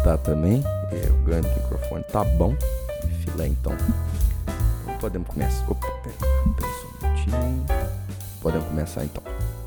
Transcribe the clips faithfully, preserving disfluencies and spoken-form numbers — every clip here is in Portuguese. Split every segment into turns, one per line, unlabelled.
tá também. Eu ganho o microfone, tá bom. Filé, então. Podemos começar. Opa, pera, pera só um minutinho. Podemos começar, então.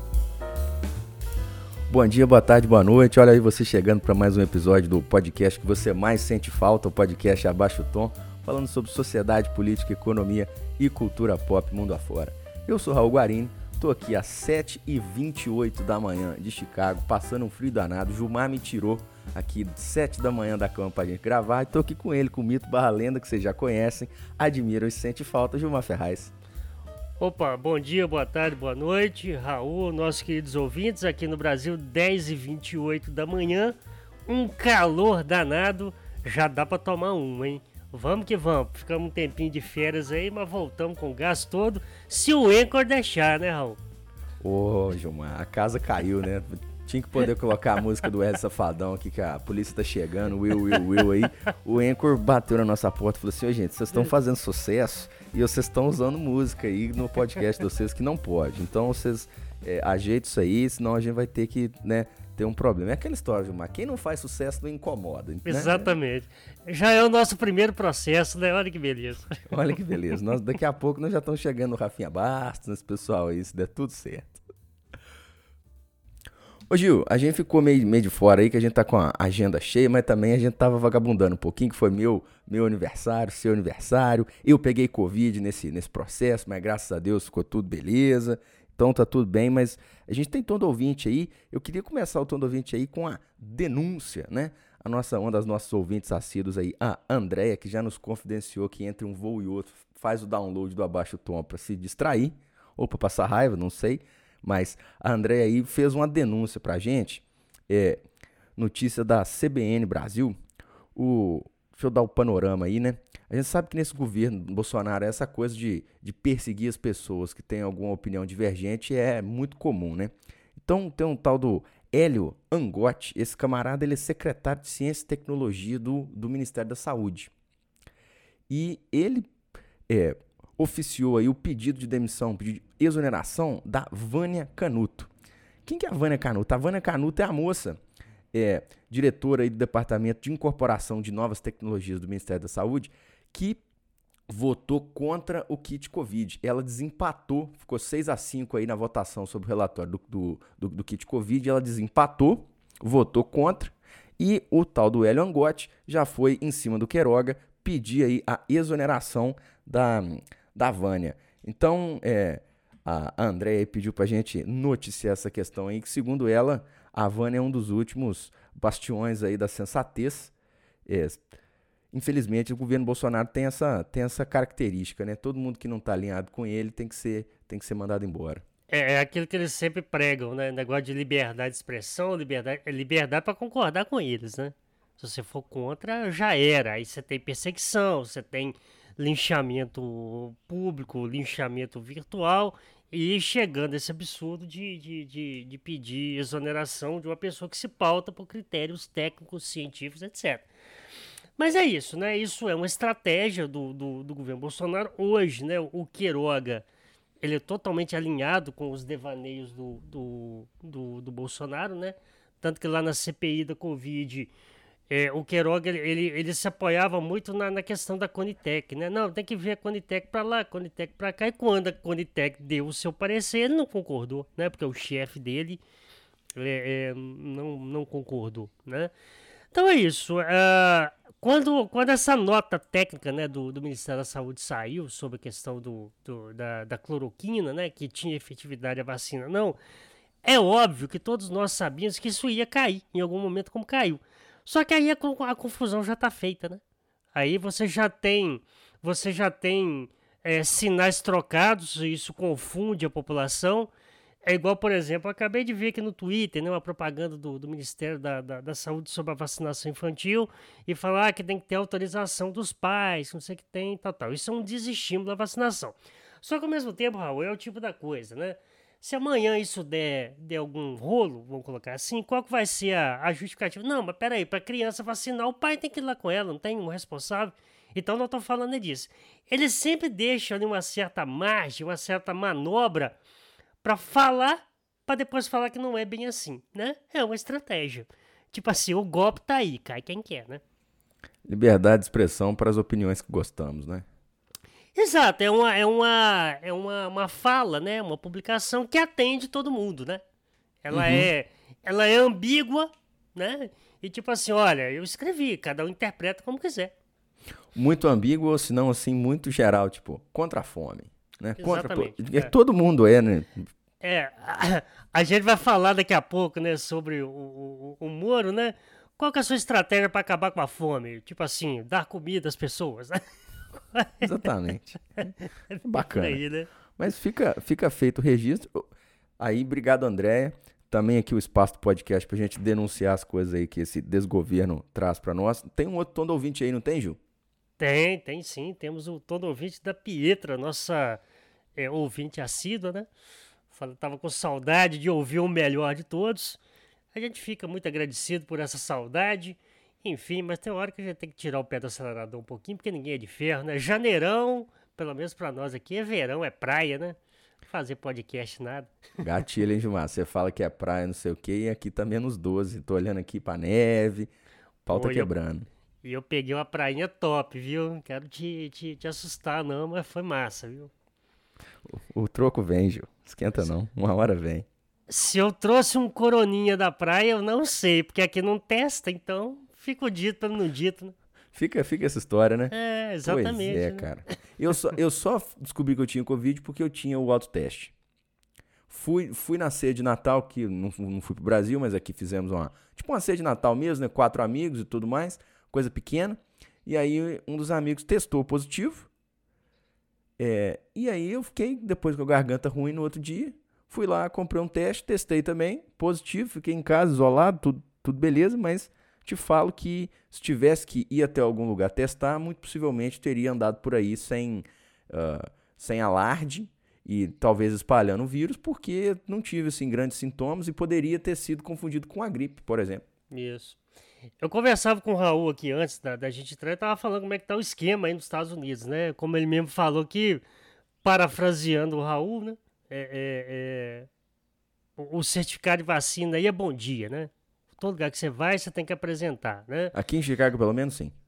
Bom dia, boa tarde, boa noite. Olha aí você chegando para mais um episódio do podcast que você mais sente falta, o podcast Abaixo o Tom, falando sobre sociedade, política, economia e cultura pop mundo afora. Eu sou Raul Guarini, tô aqui às sete e vinte e oito da manhã de Chicago, passando um frio danado. Gilmar me tirou aqui sete da manhã da cama pra gente gravar e tô aqui com ele, com o Mito Barra Lenda, que vocês já conhecem, admiram e sente falta, Gilmar Ferraz.
Opa, bom dia, boa tarde, boa noite, Raul, nossos queridos ouvintes, aqui no Brasil, dez e vinte e oito da manhã, um calor danado, já dá pra tomar um, hein? Vamos que vamos, ficamos um tempinho de férias aí, mas voltamos com o gás todo, se o Anchor deixar, né, Raul?
Ô, Gilmar, a casa caiu, né? Tinha que poder colocar a música do Ed Safadão aqui, que a polícia tá chegando, Will, Will, Will aí. O Anchor bateu na nossa porta e falou assim, ô gente, vocês estão fazendo sucesso e vocês estão usando música aí no podcast de vocês que não pode. Então vocês é, ajeitem isso aí, senão a gente vai ter que, né, ter um problema. É aquela história, Gilmar, quem não faz sucesso não incomoda. Né?
Exatamente. Já é o nosso primeiro processo, né? Olha que beleza.
Olha que beleza. Nós, daqui a pouco nós já estamos chegando no Rafinha Bastos, nesse pessoal aí, se der tudo certo. Ô Gil, a gente ficou meio, meio de fora aí, que a gente tá com a agenda cheia, mas também a gente tava vagabundando um pouquinho, que foi meu, meu aniversário, seu aniversário. Eu peguei Covid nesse, nesse processo, mas graças a Deus ficou tudo beleza. Então tá tudo bem, mas a gente tem tom do ouvinte aí. Eu queria começar o tom do ouvinte aí com a denúncia, né? A nossa, uma das nossas ouvintes assíduos aí, a Andréia, que já nos confidenciou que entre um voo e outro faz o download do Abaixo o Tom pra se distrair, ou pra passar raiva, não sei. Mas a Andréia aí fez uma denúncia pra gente, é, notícia da C B N Brasil. O, deixa eu dar o panorama aí, né? A gente sabe que nesse governo Bolsonaro essa coisa de, de perseguir as pessoas que têm alguma opinião divergente é muito comum, né? Então tem um tal do Hélio Angotti, esse camarada ele é secretário de Ciência e Tecnologia do, do Ministério da Saúde. E ele é... oficiou aí o pedido de demissão, pedido de exoneração da Vânia Canuto. Quem que é a Vânia Canuto? A Vânia Canuto é a moça, é, diretora aí do Departamento de Incorporação de Novas Tecnologias do Ministério da Saúde, que votou contra o kit Covid. Ela desempatou, ficou seis a cinco aí na votação sobre o relatório do, do, do, do kit Covid, ela desempatou, votou contra, e o tal do Hélio Angotti já foi em cima do Queiroga pedir aí a exoneração da... da Vânia. Então, é, a Andréia pediu pra gente noticiar essa questão aí, que segundo ela, a Vânia é um dos últimos bastiões aí da sensatez. É, infelizmente, o governo Bolsonaro tem essa, tem essa característica, né? Todo mundo que não tá alinhado com ele tem que ser, tem que ser mandado embora.
É, é aquilo que eles sempre pregam, né? Negócio de liberdade de expressão, liberdade, é liberdade pra concordar com eles, né? Se você for contra, já era. Aí você tem perseguição, você tem linchamento público, linchamento virtual e chegando a esse absurdo de, de, de, de pedir exoneração de uma pessoa que se pauta por critérios técnicos, científicos, etcétera. Mas é isso, né? Isso é uma estratégia do, do, do governo Bolsonaro. Hoje, né, o Queiroga, ele é totalmente alinhado com os devaneios do, do, do, do Bolsonaro, né? Tanto que lá na C P I da Covid... É, o Queiroga, ele, ele, ele se apoiava muito na, na questão da Conitec, né? Não, tem que ver a Conitec para lá, a Conitec para cá. E quando a Conitec deu o seu parecer, ele não concordou, né? Porque o chefe dele é, é, não, não concordou, né? Então é isso. Uh, quando, quando essa nota técnica, né, do, do Ministério da Saúde saiu sobre a questão do, do, da, da cloroquina, né? Que tinha efetividade a vacina, não. É óbvio que todos nós sabíamos que isso ia cair em algum momento, como caiu. Só que aí a, a confusão já está feita, né? Aí você já tem, você já tem é, sinais trocados, isso confunde a população. É igual, por exemplo, eu acabei de ver aqui no Twitter, né, uma propaganda do, do Ministério da, da, da Saúde sobre a vacinação infantil e falar que tem que ter autorização dos pais, não sei o que tem, tal, tal. Isso é um desestímulo da vacinação. Só que ao mesmo tempo, Raul, é o tipo da coisa, né? Se amanhã isso der, der algum rolo, vamos colocar assim, qual que vai ser a, a justificativa? Não, mas peraí, para criança vacinar, o pai tem que ir lá com ela, não tem um responsável. Então não estou falando disso. Eles sempre deixam ali uma certa margem, uma certa manobra para falar, para depois falar que não é bem assim, né? É uma estratégia. tipo assim, o golpe tá aí, cai quem quer, né?
Liberdade de expressão para as opiniões que gostamos, né?
Exato, é uma, é uma, é uma, uma fala, né? Uma publicação que atende todo mundo, né? Ela,
Uhum.
é, ela é ambígua, né? E tipo assim, olha, eu escrevi, cada um interpreta como quiser.
Muito ambíguo, ou se não, assim, muito geral, tipo, contra a fome, né? Contra,
Exatamente.
é,
É,
todo mundo é, né?
é a, a gente vai falar daqui a pouco, né, sobre o, o, o Moro, né? Qual que é a sua estratégia para acabar com a fome? Tipo assim, dar comida às pessoas, né?
Exatamente.
É por
Bacana.
aí, né?
Mas fica, fica feito o registro. Aí, obrigado, Andréia. Também aqui o espaço do podcast pra gente denunciar as coisas aí que esse desgoverno traz pra nós. Tem um outro tom do ouvinte aí, não tem, Gil?
Tem, tem sim. Temos o todo ouvinte da Pietra, nossa é, ouvinte assídua, né? Fala, tava com saudade de ouvir o melhor de todos. A gente fica muito agradecido por essa saudade. Enfim, mas tem hora que a gente tem que tirar o pé do acelerador um pouquinho, porque ninguém é de ferro, né? Janeirão, pelo menos pra nós aqui, é verão, é praia, né? Fazer podcast, nada.
Gatilho, hein, Gilmar? Você fala que é praia, não sei o quê, e aqui tá menos doze. Tô olhando aqui pra neve, o pau tá
Pô, e eu,
quebrando.
e eu peguei uma prainha top, viu? Não quero te, te, te assustar, não, mas foi massa, viu?
O troco vem, Gil. Esquenta não. Uma hora vem.
Se eu trouxe um coroninha da praia, eu não sei, porque aqui não testa, então fica o dito pelo não dito, né?
Fica, fica essa história, né?
É,
Pois
exatamente.
é,
né?
cara. Eu só, eu só descobri que eu tinha Covid porque eu tinha o autoteste. Fui, fui na ceia de Natal, que não, não fui pro Brasil, mas aqui fizemos uma, tipo uma ceia de Natal mesmo, né? Quatro amigos e tudo mais, coisa pequena. E aí um dos amigos testou positivo. É, e aí eu fiquei, depois com a garganta ruim no outro dia, fui lá, comprei um teste, testei também, positivo, fiquei em casa, isolado, tudo, tudo beleza, mas te falo que se tivesse que ir até algum lugar testar, muito possivelmente teria andado por aí sem, uh, sem alarde e talvez espalhando o vírus, porque não tive assim, grandes sintomas e poderia ter sido confundido com a gripe, por exemplo.
Isso. Eu conversava com o Raul aqui antes da, da gente entrar e tava falando como é que tá o esquema aí nos Estados Unidos, né? Como ele mesmo falou que, parafraseando o Raul, né? É, é, é, o, o certificado de vacina aí é bom dia, né? Todo lugar que você vai, você tem que apresentar, né?
Aqui em Chicago, pelo menos, sim.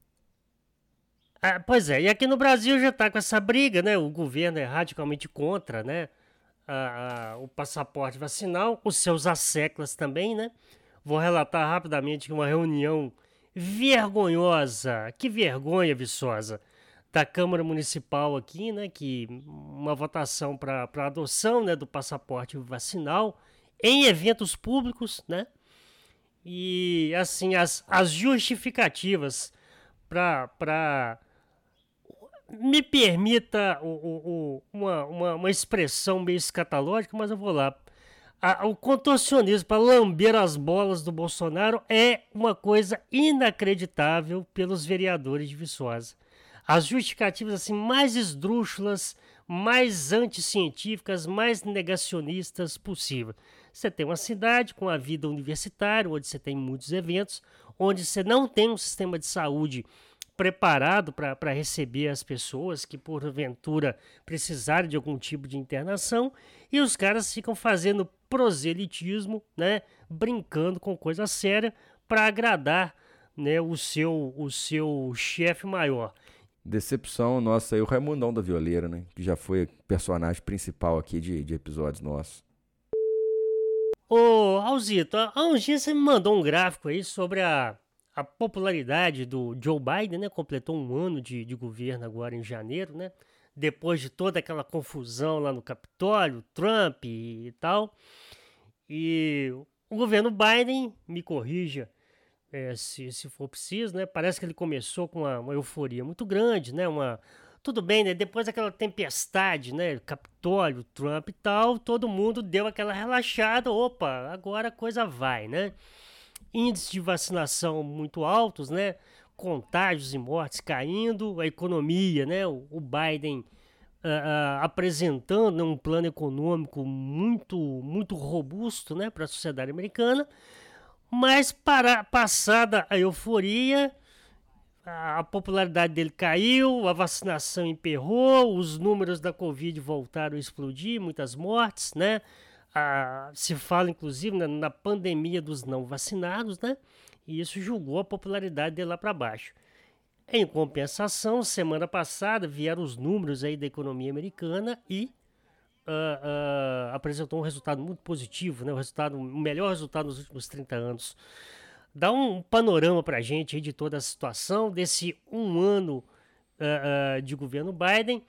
Ah, pois é, e aqui no Brasil já tá com essa briga, né? O governo é radicalmente contra, né? A, a, o passaporte vacinal, os seus asseclas também, né? Vou relatar rapidamente que uma reunião vergonhosa, que vergonha, Viçosa, da Câmara Municipal aqui, né? Que uma votação para adoção, né, do passaporte vacinal em eventos públicos, né? E assim, as, as justificativas para me permita o, o, o, uma, uma, uma expressão meio escatológica, mas eu vou lá. A, o contorcionismo para lamber as bolas do Bolsonaro é uma coisa inacreditável pelos vereadores de Viçosa. As justificativas assim mais esdrúxulas, mais anticientíficas, mais negacionistas possível. Você tem uma cidade com a vida universitária, onde você tem muitos eventos, onde você não tem um sistema de saúde preparado para receber as pessoas que porventura precisarem de algum tipo de internação, e os caras ficam fazendo proselitismo, né, brincando com coisa séria para agradar, né, o seu o seu chefe maior.
Decepção nossa aí, o Raimundão da Violeira, né? Que já foi personagem principal aqui de, de episódios nossos.
Ô, Raulzito, há uns dias você me mandou um gráfico aí sobre a a popularidade do Joe Biden, né, completou um ano de, de governo agora em janeiro, né, depois de toda aquela confusão lá no Capitólio, Trump e, e tal. E o governo Biden, me corrija é, se, se for preciso, né, parece que ele começou com uma, uma euforia muito grande, né, uma... Tudo bem, né? Depois daquela tempestade, né? Capitólio, Trump e tal, todo mundo deu aquela relaxada. Opa, agora a coisa vai, né? Índices de vacinação muito altos, né? Contágios e mortes caindo, a economia, né? O, o Biden uh, uh, apresentando um plano econômico muito, muito robusto, né? Para a sociedade americana. Mas para, passada a euforia, a popularidade dele caiu, a vacinação emperrou, os números da Covid voltaram a explodir, muitas mortes, né? Ah, se fala, inclusive, na, na pandemia dos não vacinados, né? E isso jogou a popularidade dele lá para baixo. Em compensação, semana passada vieram os números aí da economia americana e ah, ah, apresentou um resultado muito positivo, né? O, resultado, o melhor resultado nos últimos trinta anos. Dá um panorama para a gente aí de toda a situação desse um ano ah, ah, de governo Biden.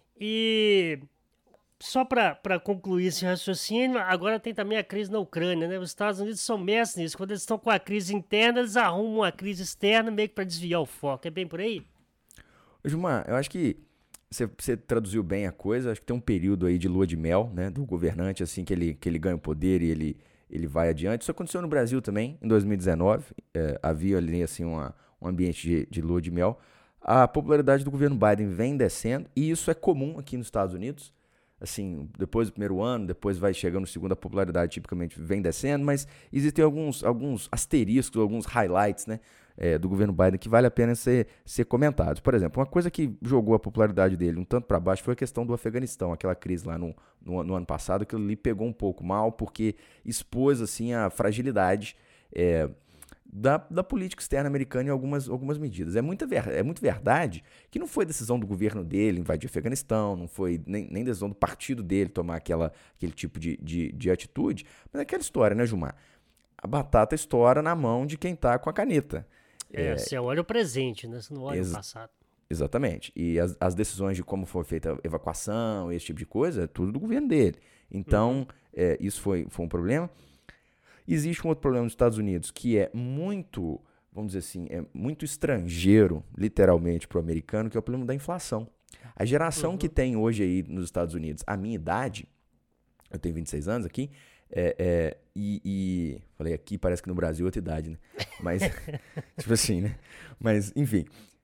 E só para concluir esse raciocínio, agora tem também a crise na Ucrânia, né? Os Estados Unidos são mestres nisso. Quando eles estão com a crise interna, eles arrumam uma crise externa meio que para desviar o foco. É bem por aí?
Gilmar, eu acho que você, você traduziu bem a coisa. Acho que tem um período aí de lua de mel, né, do governante, assim, que ele, que ele ganha o poder e ele, ele vai adiante. Isso aconteceu no Brasil também, em dois mil e dezenove. É, havia ali, assim, uma, um ambiente de, de lua de mel. A popularidade do governo Biden vem descendo e isso é comum aqui nos Estados Unidos. Assim, depois do primeiro ano, depois vai chegando no segundo, a popularidade tipicamente vem descendo, mas existem alguns, alguns asteriscos, alguns highlights, né, é, do governo Biden que vale a pena ser, ser comentados. Por exemplo, uma coisa que jogou a popularidade dele um tanto para baixo foi a questão do Afeganistão, aquela crise lá no, no, no ano passado, que ele pegou um pouco mal, porque expôs assim, a fragilidade é, Da, da política externa americana em algumas, algumas medidas. É, muita ver, é muito verdade que não foi decisão do governo dele invadir o Afeganistão, não foi nem, nem decisão do partido dele tomar aquela, aquele tipo de, de, de atitude, mas é aquela história, né, Gilmar? A batata estoura na mão de quem tá com a caneta.
É, você olha o presente, né? Você não olha
Ex-
o passado.
Exatamente. E as, as decisões de como foi feita a evacuação, esse tipo de coisa, é tudo do governo dele. Então,
Uhum.
é, isso foi, foi um problema. Existe um outro problema nos Estados Unidos que é muito, vamos dizer assim, é muito estrangeiro, literalmente, para o americano, que é o problema da inflação. A geração que
Uhum.
tem hoje aí nos Estados Unidos, a minha idade, eu tenho vinte e seis anos aqui, é, é, e, e falei aqui, parece que no Brasil é outra idade, né? Mas, tipo assim, né? Mas, enfim,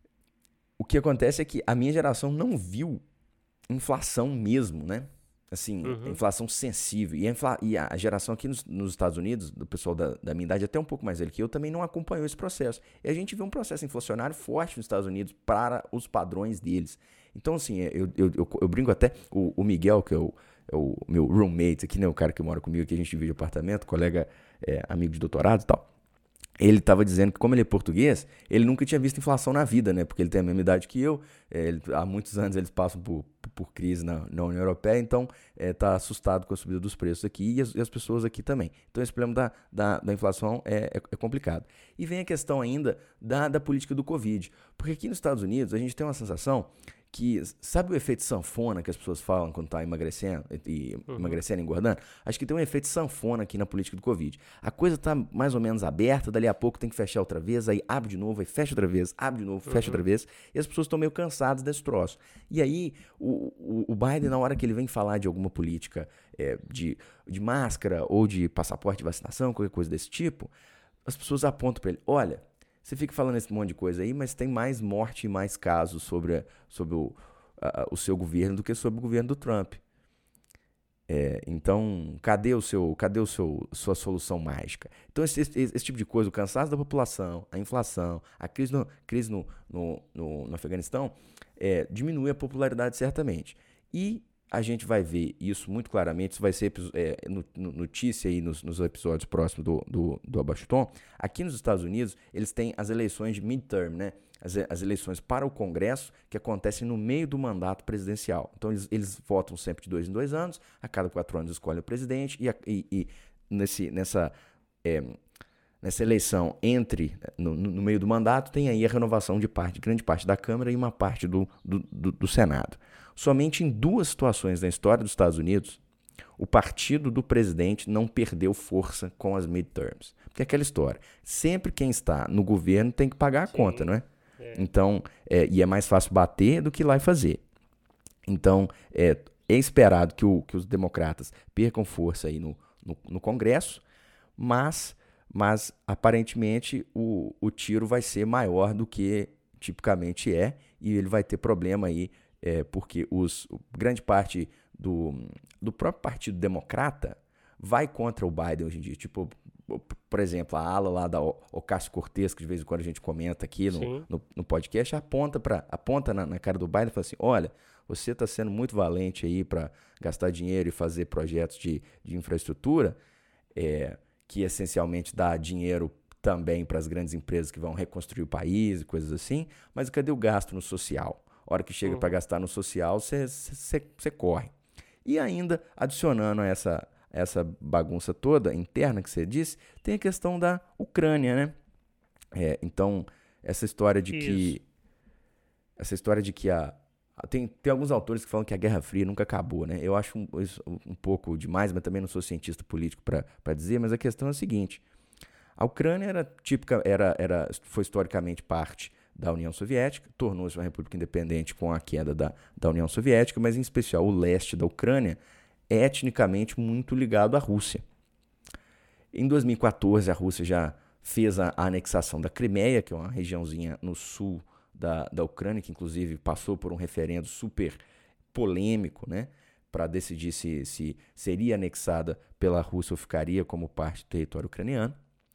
o que acontece é que a minha geração não viu inflação mesmo, né? Assim,
Uhum.
inflação sensível. E a, infla... e a geração aqui nos, nos Estados Unidos, do pessoal da, da minha idade, até um pouco mais velho que eu, também não acompanhou esse processo. E a gente vê um processo inflacionário forte nos Estados Unidos para os padrões deles. Então, assim, eu, eu, eu, eu brinco até, o, o Miguel, que é o, é o meu roommate aqui, né? O cara que mora comigo, que a gente divide apartamento, colega, é, amigo de doutorado e tal. Ele estava dizendo que, como ele é português, ele nunca tinha visto inflação na vida, né? Porque ele tem a mesma idade que eu. É, ele, há muitos anos eles passam por, por, por crise na, na União Europeia, então está assustado com a subida dos preços aqui e as, e as pessoas aqui também. Então esse problema da, da, da inflação é, é, é complicado. E vem a questão ainda da, da política do Covid. Porque aqui nos Estados Unidos a gente tem uma sensação que, sabe o efeito sanfona que as pessoas falam quando tá emagrecendo e
Uhum.
emagrecendo e engordando? Acho que tem um efeito sanfona aqui na política do Covid. A coisa tá mais ou menos aberta, dali a pouco tem que fechar outra vez, aí abre de novo, aí fecha outra vez, abre de novo, fecha
Uhum.
outra vez, e as pessoas estão meio cansadas desse troço. E aí, o, o, o Biden, na hora que ele vem falar de alguma política é, de, de máscara ou de passaporte de vacinação, qualquer coisa desse tipo, as pessoas apontam para ele, olha, você fica falando esse monte de coisa aí, mas tem mais morte e mais casos sobre, a- sobre o, a- o seu governo do que sobre o governo do Trump. É, então, cadê o seu, cadê o seu, sua solução mágica? Então, esse, esse- esse tipo de coisa, o cansaço da população, a inflação, a crise no, crise no, no, no- no Afeganistão, é, diminui a popularidade certamente. E a gente vai ver isso muito claramente, isso vai ser episo- é, no- no- notícia aí nos, nos episódios próximos do, do, do Abaixo Tom. Aqui nos Estados Unidos, eles têm as eleições de midterm, né? As, e- as eleições para o Congresso que acontecem no meio do mandato presidencial. Então, eles, eles votam sempre de dois em dois anos, a cada quatro anos escolhem o presidente, e, a- e- e nesse, nessa, é, nessa eleição entre, no, no meio do mandato, tem aí a renovação de parte, grande parte da Câmara e uma parte do, do, do, do Senado. Somente em duas situações na história dos Estados Unidos, o partido do presidente não perdeu força com as midterms. Porque é aquela história, sempre quem está no governo tem que pagar a conta,
Sim.
não é?
É.
Então, é, e é mais fácil bater do que ir lá e fazer. Então, é, é esperado que, o, que os democratas percam força aí no, no, no Congresso, mas, mas aparentemente o, o tiro vai ser maior do que tipicamente é, e ele vai ter problema aí, é, porque os, grande parte do, do próprio Partido Democrata vai contra o Biden hoje em dia. Tipo, por exemplo, a ala lá da Ocasio-Cortez, que de vez em quando a gente comenta aqui no,
Sim.
no, no podcast, aponta, pra, aponta na, na cara do Biden e fala assim, olha, você está sendo muito valente aí para gastar dinheiro e fazer projetos de, de infraestrutura, é, que essencialmente dá dinheiro também para as grandes empresas que vão reconstruir o país e coisas assim, mas cadê o gasto no social? A hora que chega
Uhum.
para gastar no social, você corre. E ainda, adicionando a essa, essa bagunça toda interna que você disse, tem a questão da Ucrânia, né? É, então, essa história de
Isso.
que... Essa história de que a... Tem, tem alguns autores que falam que a Guerra Fria nunca acabou, né? Eu acho um, isso um pouco demais, mas também não sou cientista político para dizer, mas a questão é a seguinte. A Ucrânia era típica, era, era, foi historicamente parte da União Soviética, tornou-se uma república independente com a queda da, da União Soviética, mas em especial o leste da Ucrânia é etnicamente muito ligado à Rússia. Em dois mil e quatorze, a Rússia já fez a, a anexação da Crimeia, que é uma regiãozinha no sul da, da Ucrânia, que inclusive passou por um referendo super polêmico, né, para decidir se, se seria anexada pela Rússia ou ficaria como parte do território ucraniano.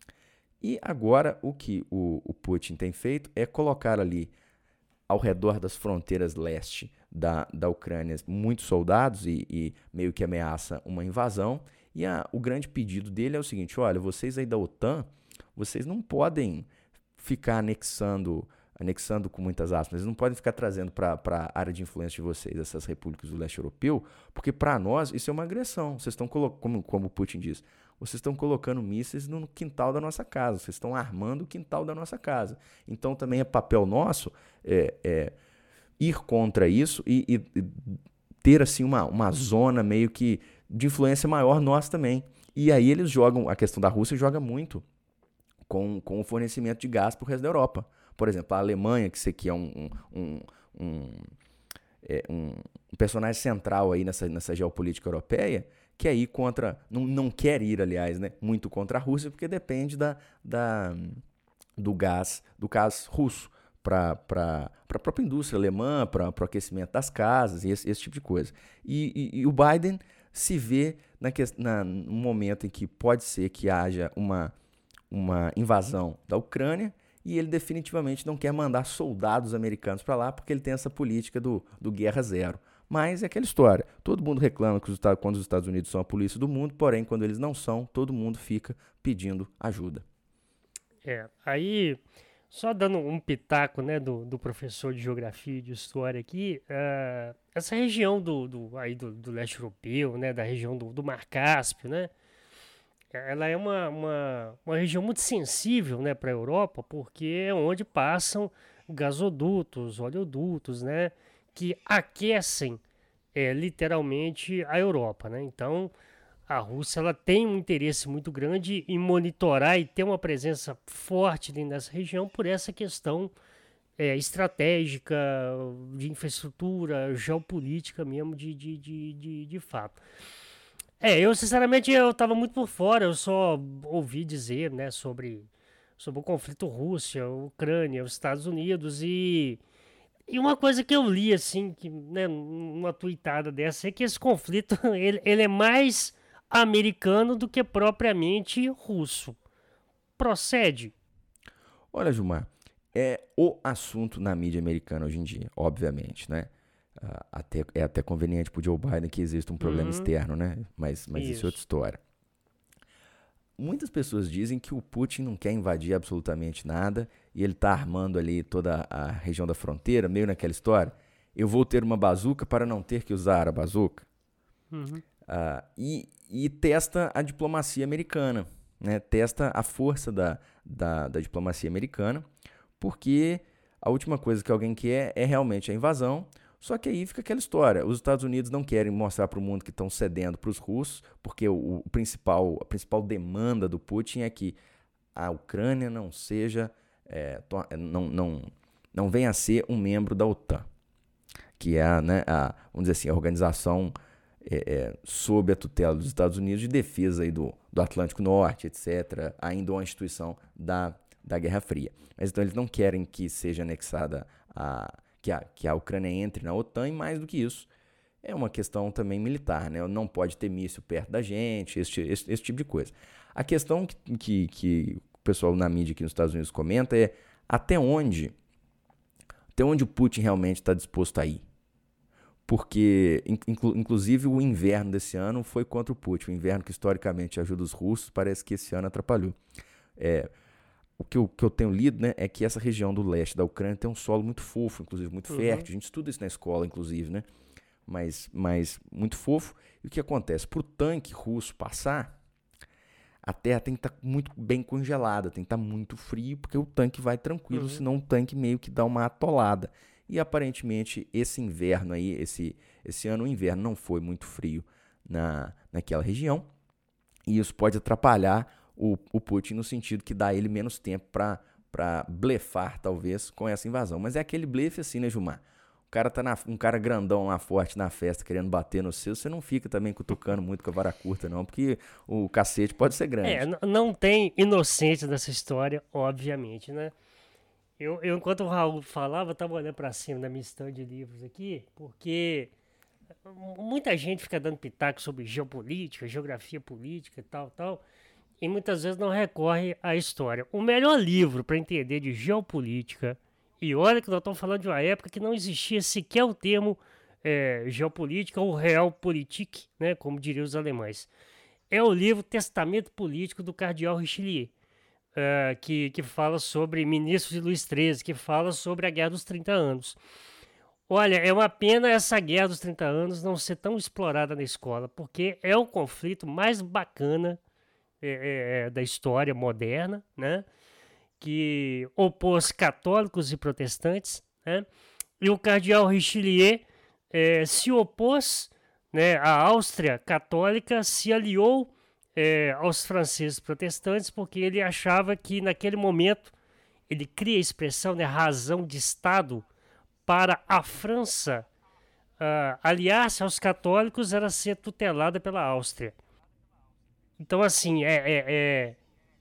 E agora o que o, o Putin tem feito é colocar ali ao redor das fronteiras leste da, da Ucrânia muitos soldados e, e meio que ameaça uma invasão. E a, o grande pedido dele é o seguinte, olha, vocês aí da OTAN, vocês não podem ficar anexando, anexando com muitas aspas, eles não podem ficar trazendo para a área de influência de vocês essas repúblicas do leste europeu, porque para nós isso é uma agressão. Vocês estão colocando, como, como o Putin diz, vocês estão colocando mísseis no quintal da nossa casa, vocês estão armando o quintal da nossa casa. Então também é papel nosso é, é, ir contra isso e, e, e ter assim uma, uma zona meio que de influência maior nós também. E aí eles jogam, a questão da Rússia joga muito com, com o fornecimento de gás para o resto da Europa. Por exemplo, a Alemanha, que isso aqui é um, um, um, é, um, um personagem central aí nessa, nessa geopolítica europeia, quer ir contra, não, não quer ir, aliás, né, muito contra a Rússia, porque depende da, da, do gás, do gás russo para a própria indústria alemã, para o aquecimento das casas e esse, esse tipo de coisa. E, e, e o Biden se vê na, na, no momento em que pode ser que haja uma, uma invasão da Ucrânia e ele definitivamente não quer mandar soldados americanos para lá porque ele tem essa política do, do guerra zero. Mas é aquela história, todo mundo reclama que os, quando os Estados Unidos são a polícia do mundo, porém, quando eles não são, todo mundo fica pedindo ajuda.
É, aí, só dando um pitaco, né, do, do professor de geografia e de história aqui, uh, essa região do, do, aí do, do leste europeu, né, da região do, do Mar Cáspio, né, ela é uma, uma, uma região muito sensível, né, para a Europa, porque é onde passam gasodutos, oleodutos, né, que aquecem é, literalmente a Europa, né? Então a Rússia ela tem um interesse muito grande em monitorar e ter uma presença forte dentro dessa região por essa questão é, estratégica, de infraestrutura, geopolítica mesmo, de, de, de, de, de fato. É, eu sinceramente eu estava muito por fora, eu só ouvi dizer, né, sobre, sobre o conflito Rússia, Ucrânia, os Estados Unidos e E uma coisa que eu li, assim, que, né, uma tuitada dessa, é que esse conflito ele, ele é mais americano do que propriamente russo. Procede?
Olha, Gilmar, é o assunto na mídia americana hoje em dia, obviamente, né? Uh, até, é até conveniente para o Joe Biden que exista um problema
Uhum.
externo, né? Mas, mas isso. isso é outra história. Muitas pessoas dizem que o Putin não quer invadir absolutamente nada e ele está armando ali toda a região da fronteira, meio naquela história. Eu vou ter uma bazuca para não ter que usar a bazuca.
Uhum.
Uh, e, e testa a diplomacia americana, né? Testa a força da, da, da diplomacia americana, porque a última coisa que alguém quer é realmente a invasão. Só que aí fica aquela história, os Estados Unidos não querem mostrar para o mundo que estão cedendo para os russos, porque o, o principal, a principal demanda do Putin é que a Ucrânia não seja, é, não, não, não venha a ser um membro da OTAN, que é, né, a, vamos dizer assim, a organização é, é, sob a tutela dos Estados Unidos de defesa aí do, do Atlântico Norte, etcétera, ainda uma instituição da, da Guerra Fria. Mas então eles não querem que seja anexada a Que a, que a Ucrânia entre na OTAN e mais do que isso, é uma questão também militar, né? Não pode ter míssil perto da gente, esse, esse, esse tipo de coisa. A questão que, que, que o pessoal na mídia aqui nos Estados Unidos comenta é até onde, até onde o Putin realmente está disposto a ir. porque, inclu, inclusive, o inverno desse ano foi contra o Putin. O inverno que historicamente ajuda os russos, parece que esse ano atrapalhou. É, o que eu, que eu tenho lido, né, é que essa região do leste da Ucrânia tem um solo muito fofo, inclusive muito
Uhum.
fértil. A gente estuda isso na escola, inclusive, né? Mas, mas muito fofo. E o que acontece? Para o tanque russo passar, a terra tem que estar muito bem congelada, tem que estar muito frio, porque o tanque vai tranquilo,
Uhum.
senão o tanque meio que dá uma atolada. E aparentemente esse inverno aí, esse, esse ano o inverno não foi muito frio na, naquela região. E isso pode atrapalhar o, o Putin no sentido que dá ele menos tempo para para blefar, talvez, com essa invasão. Mas é aquele blefe assim, né, Gilmar? O cara tá na, um cara grandão lá forte na festa querendo bater no seu, você não fica também cutucando muito com a vara curta, não, porque o cacete pode ser
É,
grande.
n- não tem inocente nessa história, obviamente, né? Eu, eu enquanto o Raul falava, eu tava olhando pra cima da minha estante de livros aqui, porque muita gente fica dando pitaco sobre geopolítica, geografia política e tal, tal, e muitas vezes não recorre à história. O melhor livro para entender de geopolítica, e olha que nós estamos falando de uma época que não existia sequer o termo é, geopolítica ou realpolitik, né, como diriam os alemães, é o livro Testamento Político do Cardeal Richelieu, uh, que, que fala sobre ministros de Luís treze, que fala sobre a Guerra dos trinta Anos. Olha, é uma pena essa Guerra dos trinta Anos não ser tão explorada na escola, porque é o conflito mais bacana é, é, da história moderna, né? Que opôs católicos e protestantes, né? E o cardeal Richelieu é, se opôs, né, à Áustria católica, se aliou é, aos franceses protestantes, porque ele achava que naquele momento ele cria a expressão, né, razão de Estado para a França uh, aliar-se aos católicos era ser tutelada pela Áustria. Então, assim, é, é, é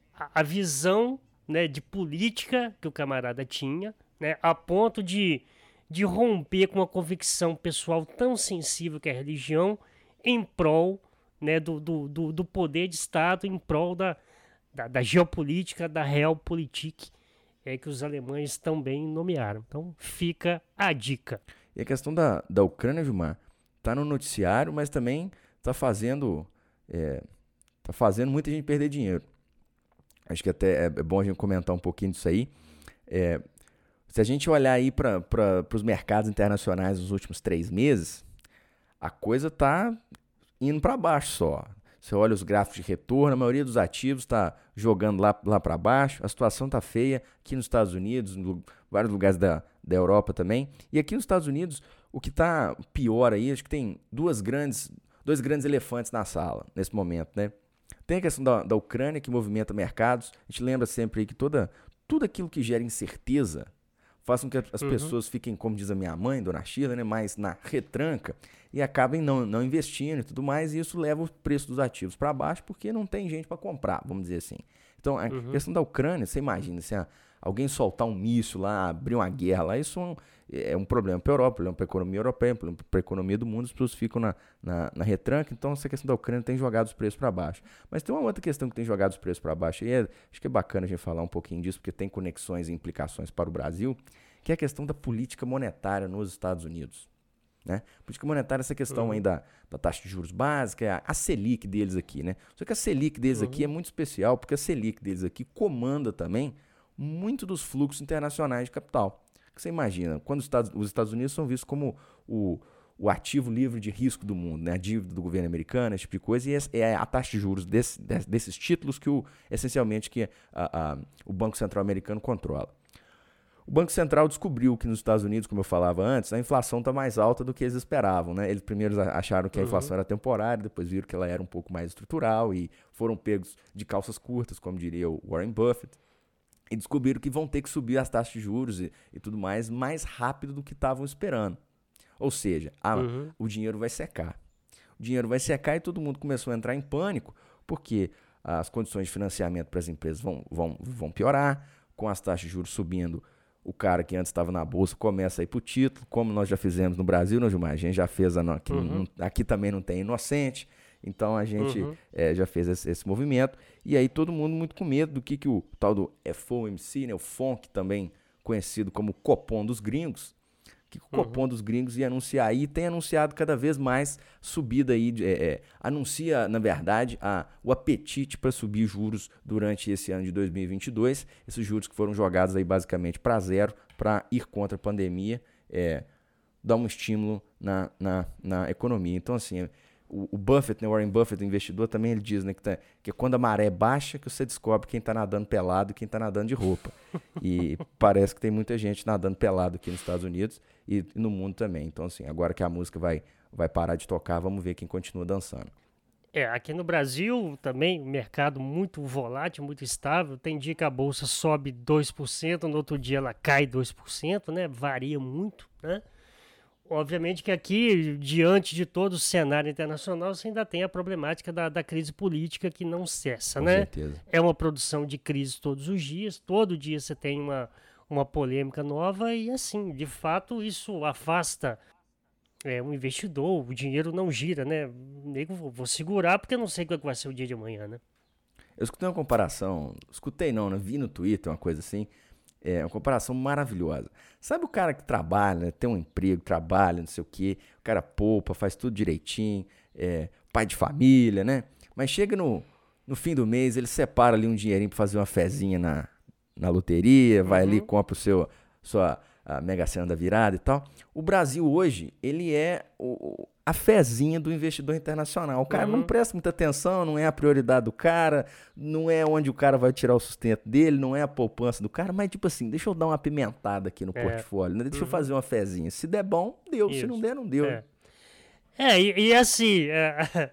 a visão, né, de política que o camarada tinha, né, a ponto de, de romper com uma convicção pessoal tão sensível que é a religião em prol, né, do, do, do, do poder de Estado, em prol da, da, da geopolítica, da realpolitik, é, que os alemães também nomearam. Então fica a dica.
E a questão da, da Ucrânia, Gilmar, tá no noticiário, mas também tá fazendo, é, tá fazendo muita gente perder dinheiro. Acho que até é bom a gente comentar um pouquinho disso aí. É, se a gente olhar aí para os mercados internacionais nos últimos três meses, a coisa tá indo para baixo só. Você olha os gráficos de retorno, a maioria dos ativos está jogando lá, lá para baixo, a situação está feia aqui nos Estados Unidos, em vários lugares da, da Europa também. E aqui nos Estados Unidos, o que está pior aí, acho que tem duas grandes, dois grandes elefantes na sala nesse momento, né? Tem a questão da, da Ucrânia, que movimenta mercados. A gente lembra sempre aí que toda, tudo aquilo que gera incerteza faz com que as
Uhum.
pessoas fiquem, como diz a minha mãe, Dona Sheila, né, mais na retranca e acabem não, não investindo e tudo mais, e isso leva o preço dos ativos para baixo porque não tem gente para comprar, vamos dizer assim. Então, a
Uhum.
questão da Ucrânia, você imagina, se alguém soltar um míssil lá, abrir uma guerra lá, isso é um, é um problema para a Europa, problema para a economia europeia, problema para a economia do mundo, as pessoas ficam na, na, na retranca, então essa questão da Ucrânia tem jogado os preços para baixo. Mas tem uma outra questão que tem jogado os preços para baixo, e é, acho que é bacana a gente falar um pouquinho disso, porque tem conexões e implicações para o Brasil, que é a questão da política monetária nos Estados Unidos. Né? Política monetária, essa questão
Uhum.
aí da, da taxa de juros básica, é a, a Selic deles aqui, né? Só que a Selic deles
Uhum.
aqui é muito especial, porque a Selic deles aqui comanda também muito dos fluxos internacionais de capital. Você imagina, quando os Estados, os Estados Unidos são vistos como o, o ativo livre de risco do mundo, né? A dívida do governo americano, esse tipo de coisa, e é a taxa de juros desse, desses títulos que o, essencialmente que a, a, o Banco Central americano controla. O Banco Central descobriu que nos Estados Unidos, como eu falava antes, a inflação está mais alta do que eles esperavam. Né? Eles primeiro acharam que a inflação uhum. era temporária, depois viram que ela era um pouco mais estrutural e foram pegos de calças curtas, como diria o Warren Buffett, e descobriram que vão ter que subir as taxas de juros e, e tudo mais mais rápido do que estavam esperando. Ou seja, a, uhum. o dinheiro vai secar. O dinheiro vai secar e todo mundo começou a entrar em pânico, porque as condições de financiamento para as empresas vão, vão, vão piorar, com as taxas de juros subindo. O cara que antes estava na bolsa começa a ir para o título, como nós já fizemos no Brasil, não, Gilmar? A gente já fez, a, aqui, uhum. não, aqui também não tem inocente, então a gente uhum. é, já fez esse, esse movimento, e aí todo mundo muito com medo do que, que o tal do F O M C, né, o F O N C, também conhecido como Copom dos gringos, que o Copom
Uhum.
dos gringos ia anunciar aí, tem anunciado cada vez mais subida aí, de- é, é, anuncia, na verdade, a, o apetite para subir juros durante esse ano de dois mil e vinte e dois, esses juros que foram jogados aí basicamente para zero, para ir contra a pandemia, é, dar um estímulo na, na, na economia. Então, assim, o, o Buffett, né, Warren Buffett, o investidor, também ele diz, né, que, tá, que é quando a maré baixa que você descobre quem está nadando pelado e quem está nadando de roupa. E parece que tem muita gente nadando pelado aqui nos Estados Unidos e, e no mundo também. Então, assim, agora que a música vai, vai parar de tocar, vamos ver quem continua dançando.
É, aqui no Brasil também, mercado muito volátil, muito estável. Tem dia que a bolsa sobe dois por cento, no outro dia ela cai dois por cento, né? Varia muito, né? Obviamente que aqui, diante de todo o cenário internacional, você ainda tem a problemática da, da crise política que não cessa,
Com
né?
certeza.
É uma produção de crise todos os dias, todo dia você tem uma, uma polêmica nova e, assim, de fato, isso afasta é, um investidor, o dinheiro não gira, né? Nego, vou, vou segurar porque eu não sei qual que vai ser o dia de amanhã, né?
Eu escutei uma comparação, escutei não, né? Vi no Twitter uma coisa assim, é uma comparação maravilhosa. Sabe o cara que trabalha, né, tem um emprego, trabalha, não sei o quê, o cara poupa, faz tudo direitinho, é pai de família, né? Mas chega no, no fim do mês, ele separa ali um dinheirinho pra fazer uma fezinha na, na loteria, vai ali,
Uhum,
compra o seu, sua a Mega Sena da virada e tal. O Brasil hoje, ele é o, o- a fezinha do investidor internacional. O cara não
uhum,
presta muita atenção, não é a prioridade do cara, não é onde o cara vai tirar o sustento dele, não é a poupança do cara, mas tipo assim, deixa eu dar uma apimentada aqui no
é,
portfólio, né? Deixa eu
uhum,
fazer uma fezinha. Se der bom, deu. Se não
isso,
der, não deu, né?
é. É, e, e assim, é,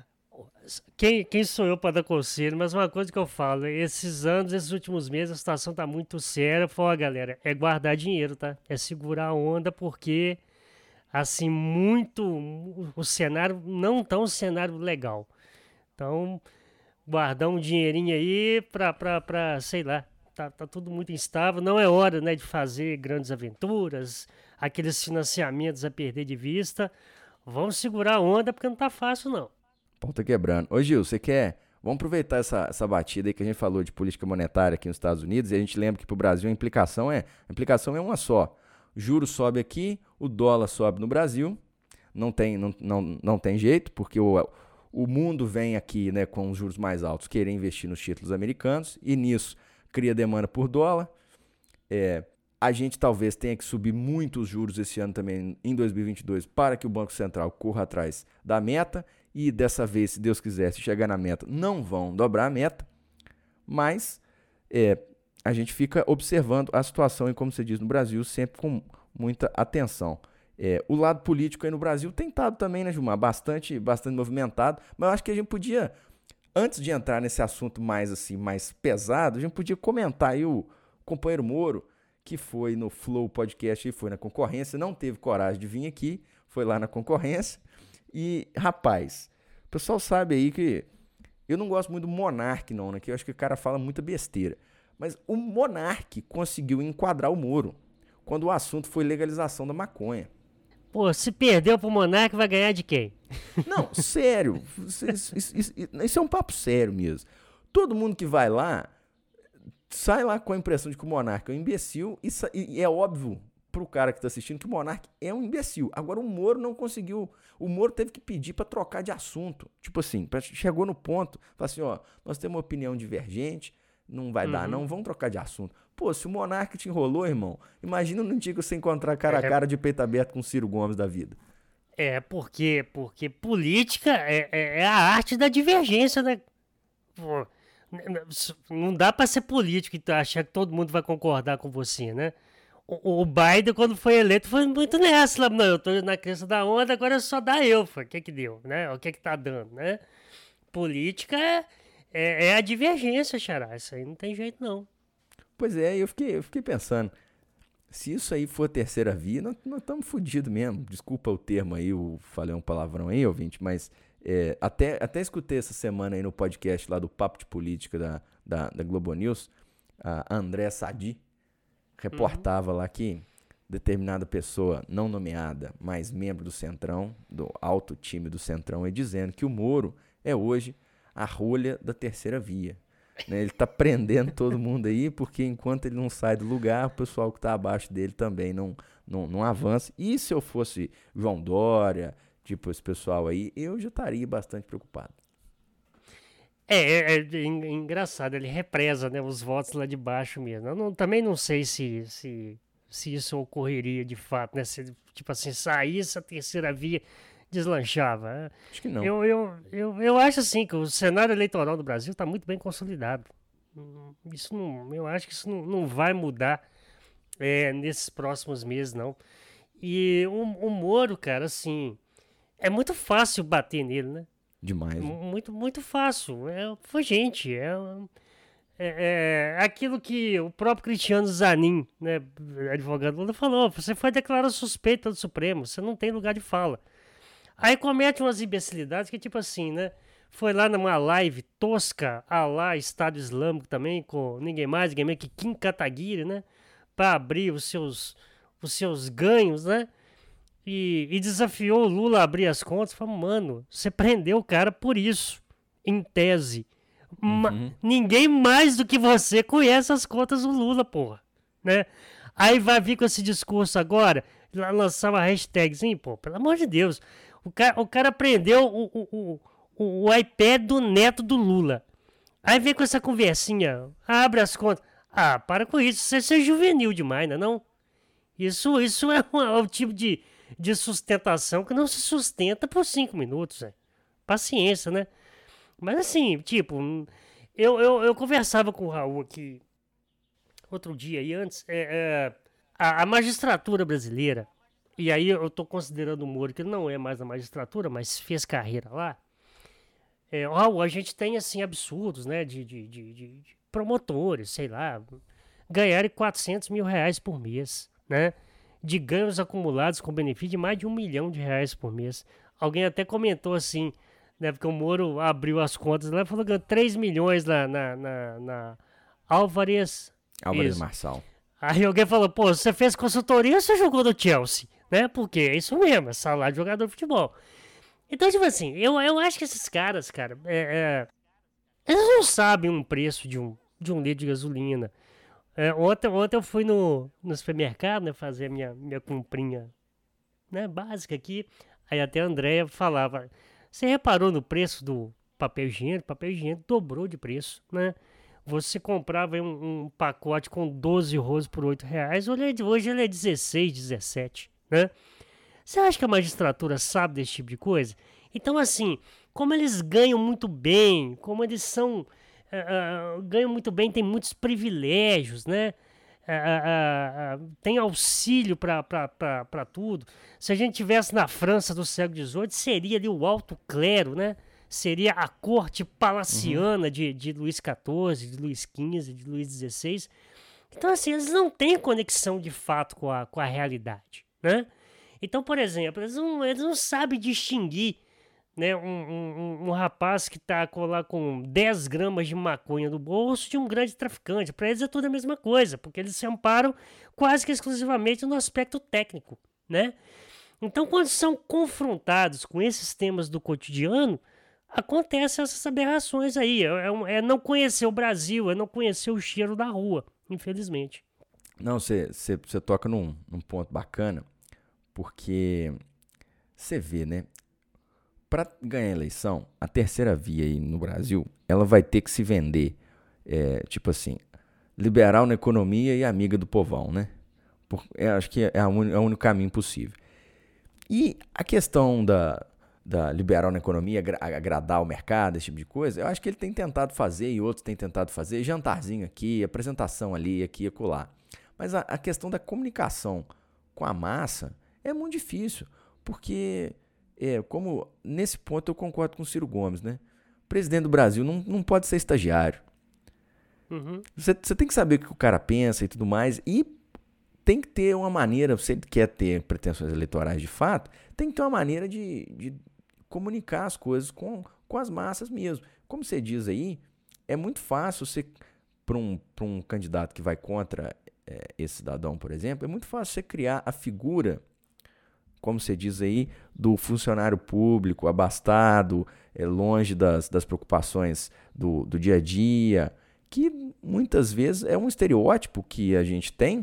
quem, quem sou eu para dar conselho? Mas uma coisa que eu falo, esses anos, esses últimos meses, a situação tá muito séria. Fala, ó, galera, é guardar dinheiro, tá? É segurar a onda, porque, assim, muito. O cenário não tá um cenário legal. Então, guardar um dinheirinho aí pra, pra, pra sei lá, tá, tá tudo muito instável. Não é hora, né, de fazer grandes aventuras, aqueles financiamentos a perder de vista. Vamos segurar a onda, porque não tá fácil, não.
Pau tá quebrando. Ô Gil, você quer? Vamos aproveitar essa, essa batida aí que a gente falou de política monetária aqui nos Estados Unidos e a gente lembra que pro Brasil a implicação é, a implicação é uma só. O juro sobe aqui, o dólar sobe no Brasil. Não tem, não, não, não tem jeito, porque o, o mundo vem aqui, né, com os juros mais altos, querer investir nos títulos americanos, e nisso cria demanda por dólar. É, a gente talvez tenha que subir muito os juros esse ano também, em dois mil e vinte e dois, para que o Banco Central corra atrás da meta, e dessa vez, se Deus quiser, se chegar na meta, não vão dobrar a meta, mas é, a gente fica observando a situação, e como você diz, no Brasil, sempre com muita atenção. É, o lado político aí no Brasil tem estado também, né, Gilmar? Bastante, bastante movimentado, mas eu acho que a gente podia, antes de entrar nesse assunto mais assim, mais pesado, a gente podia comentar aí o companheiro Moro, que foi no Flow Podcast e foi na concorrência, não teve coragem de vir aqui, foi lá na concorrência. E, rapaz, o pessoal sabe aí que eu não gosto muito do Monark, não, né? Que eu acho que o cara fala muita besteira. Mas o Monark conseguiu enquadrar o Moro quando o assunto foi legalização da maconha.
Pô, se perdeu pro Monark, vai ganhar de quem?
Não, sério. Isso, isso- isso- isso é um papo sério mesmo. Todo mundo que vai lá sai lá com a impressão de que o Monark é um imbecil e, sa- e é óbvio pro cara que tá assistindo que o Monark é um imbecil. Agora o Moro não conseguiu. O Moro teve que pedir pra trocar de assunto. Tipo assim, pra- chegou no ponto, falou assim, ó, nós temos uma opinião divergente, não vai dar
Uhum.
não, vamos trocar de assunto. Pô, se o Monark te enrolou, irmão, imagina no dia que você encontrar cara a
É,
cara de peito aberto com o Ciro Gomes da vida.
é porque, porque política é, é, é a arte da divergência, né? Pô, n- n- s- não dá pra ser político e tu achar que todo mundo vai concordar com você, né? O, o Biden, quando foi eleito, foi muito nessa. Lá, não, eu tô na crista da onda, agora só dá eu. Foi, o que que deu, né? O que que tá dando, né? Política é, é, é a divergência, xará. Isso aí não tem jeito, não.
Pois é, eu fiquei, eu fiquei pensando, se isso aí for terceira via, nós estamos fodidos mesmo. Desculpa o termo aí, eu falei um palavrão aí, ouvinte, mas é, até, até escutei essa semana aí no podcast lá do Papo de Política da, da, da Globo News, a André Sadi
Uhum.
reportava lá que determinada pessoa não nomeada, mas membro do Centrão, do alto time do Centrão, é dizendo que o Moro é hoje a rolha da terceira via. Né? Ele tá prendendo todo mundo aí, porque enquanto ele não sai do lugar, o pessoal que tá abaixo dele também não, não, não avance. E se eu fosse João Dória, tipo esse pessoal aí, eu já estaria bastante preocupado.
É, é, é engraçado, ele represa, né, os votos lá de baixo mesmo. Eu não, também não sei se, se, se isso ocorreria de fato, né? Se, tipo assim, saísse a terceira via, deslanchava.
Acho que não.
Eu, eu, eu, eu acho assim que o cenário eleitoral do Brasil está muito bem consolidado. Isso não, eu acho que isso não, não vai mudar é, nesses próximos meses, não. E o, o Moro, cara, assim, é muito fácil bater nele, né?
Demais. Né?
Muito, muito fácil. É, foi gente. É, é, é aquilo que o próprio Cristiano Zanin, né, advogado Lula, falou. Você foi declarado suspeito do Supremo. Você não tem lugar de fala. Aí comete umas imbecilidades que, tipo assim, né? Foi lá numa live tosca, a lá Estado Islâmico também, com ninguém mais, ninguém menos que Kim Kataguiri, né? Pra abrir os seus, os seus ganhos, né? E, e desafiou o Lula a abrir as contas. Falou, mano, você prendeu o cara por isso, em tese.
Uhum.
Ma- ninguém mais do que você conhece as contas do Lula, porra. Né? Aí vai vir com esse discurso agora, lançar uma hashtagzinha, pô, pelo amor de Deus. O cara, o cara prendeu o, o, o, o iPad do neto do Lula. Aí vem com essa conversinha, abre as contas. Ah, para com isso, você é juvenil demais, não é não? Isso, isso é, um, é um tipo de, de sustentação que não se sustenta por cinco minutos, né? Paciência, né? Mas assim, tipo, eu, eu, eu conversava com o Raul aqui outro dia e antes, é, é, a, a magistratura brasileira, e aí eu tô considerando o Moro, que ele não é mais na magistratura, mas fez carreira lá. É, Raul, a gente tem assim absurdos, né, de, de, de, de promotores, sei lá, ganharem quatrocentos mil reais por mês, né? De ganhos acumulados com benefício de mais de um milhão de reais por mês. Alguém até comentou assim, né? Porque o Moro abriu as contas lá e falou que ganhou três milhões na, na, na, na Álvares.
Álvares
isso.
Marçal.
Aí alguém falou, pô, você fez consultoria ou você jogou no Chelsea? Né? Porque é isso mesmo, é salário de jogador de futebol. Então, tipo assim, eu, eu acho que esses caras, cara, é, é, eles não sabem um preço de um, de um litro de gasolina. É, ontem, ontem eu fui no, no supermercado, né, fazer a minha, minha comprinha, né, básica aqui. Aí até a Andréia falava, você reparou no preço do papel higiênico? Papel higiênico dobrou de preço, né? Você comprava um, um pacote com doze rolos por oito reais, hoje ele é dezesseis, dezessete, né? Você acha que a magistratura sabe desse tipo de coisa? Então, assim, como eles ganham muito bem, como eles são... Uh, uh, ganham muito bem, tem muitos privilégios, né? Uh, uh, uh, tem auxílio para tudo. Se a gente tivesse na França do século dezoito, seria ali o alto clero, né? Seria a corte palaciana uhum. de, de Luís quatorze, de Luís quinze, de Luís dezesseis. Então, assim, eles não têm conexão de fato com a, com a realidade, né? Então, por exemplo, eles não, eles não sabem distinguir, né, um, um, um rapaz que está lá com dez gramas de maconha no bolso de um grande traficante. Para eles é tudo a mesma coisa, porque eles se amparam quase que exclusivamente no aspecto técnico, né? Então, quando são confrontados com esses temas do cotidiano, acontecem essas aberrações aí. É, é não conhecer o Brasil, é não conhecer o cheiro da rua, infelizmente.
Não, você toca num, num ponto bacana, porque você vê, né? Para ganhar a eleição, a terceira via aí no Brasil, ela vai ter que se vender, é, tipo assim, liberal na economia e amiga do povão, né? Por, é, acho que é, a un, é o único caminho possível. E a questão da, da liberal na economia, agra, agradar o mercado, esse tipo de coisa, eu acho que ele tem tentado fazer e outros têm tentado fazer, jantarzinho aqui, apresentação ali, aqui e acolá. Mas a, a questão da comunicação com a massa é muito difícil, porque... É, como nesse ponto eu concordo com o Ciro Gomes, né? O presidente do Brasil não, não pode ser estagiário.
Uhum.
Você, você tem que saber o que o cara pensa e tudo mais, e tem que ter uma maneira, se ele quer ter pretensões eleitorais de fato, tem que ter uma maneira de, de comunicar as coisas com, com as massas mesmo. Como você diz aí, é muito fácil você, para um, para um candidato que vai contra é, esse cidadão, por exemplo, é muito fácil você criar a figura, como você diz aí, do funcionário público abastado, é, longe das, das preocupações do, do dia a dia, que muitas vezes é um estereótipo que a gente tem,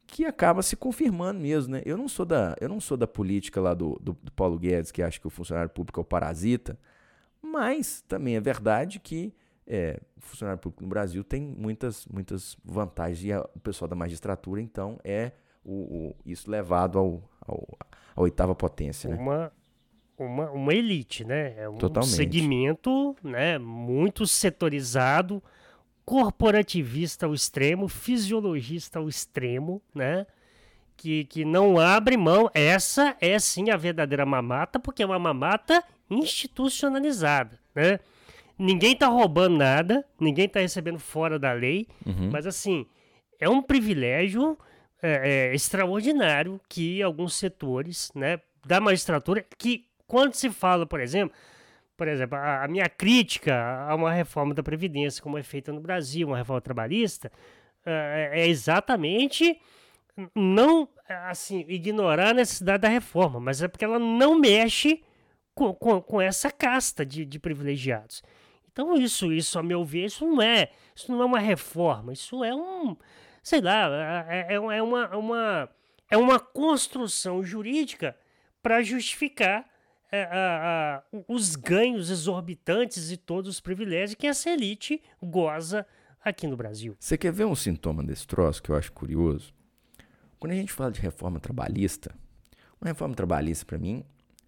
que acaba se confirmando mesmo, né? Eu não sou da, eu não sou da política lá do, do, do Paulo Guedes, que acha que o funcionário público é o parasita, mas também é verdade que é, o funcionário público no Brasil tem muitas, muitas vantagens e a, o pessoal da magistratura, então, é o, o, isso levado ao, ao, à oitava potência, né?
Uma, uma, uma elite, né? É um
Totalmente.
segmento, né, muito setorizado, corporativista ao extremo, fisiologista ao extremo, né? Que, que não abre mão. Essa é sim a verdadeira mamata, porque é uma mamata institucionalizada, né? Ninguém tá roubando nada, ninguém tá recebendo fora da lei,
Uhum.
mas assim, é um privilégio é, é, extraordinário que alguns setores, né, da magistratura, que quando se fala, por exemplo, por exemplo, a, a minha crítica a uma reforma da Previdência como é feita no Brasil, uma reforma trabalhista, é, é exatamente não, assim, ignorar a necessidade da reforma, mas é porque ela não mexe com, com, com essa casta de, de privilegiados. Então isso, isso, a meu ver, isso não é, isso não é uma reforma, isso é um, sei lá, é, é, é uma, uma, é uma construção jurídica para justificar é, a, a, os ganhos exorbitantes e todos os privilégios que essa elite goza aqui no Brasil.
Você quer ver um sintoma desse troço que eu acho curioso? Quando a gente fala de reforma trabalhista, uma reforma trabalhista, para mim,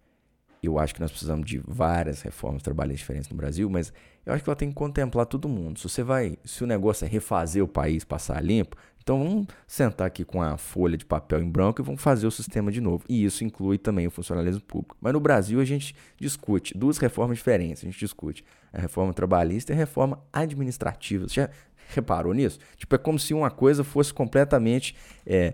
eu acho que nós precisamos de várias reformas trabalhistas diferentes no Brasil, mas eu acho que ela tem que contemplar todo mundo. Se você vai, se o negócio é refazer o país, passar limpo, então vamos sentar aqui com a folha de papel em branco e vamos fazer o sistema de novo. E isso inclui também o funcionalismo público. Mas no Brasil a gente discute duas reformas diferentes. A gente discute a reforma trabalhista e a reforma administrativa. Você já reparou nisso? Tipo, é como se uma coisa fosse completamente é,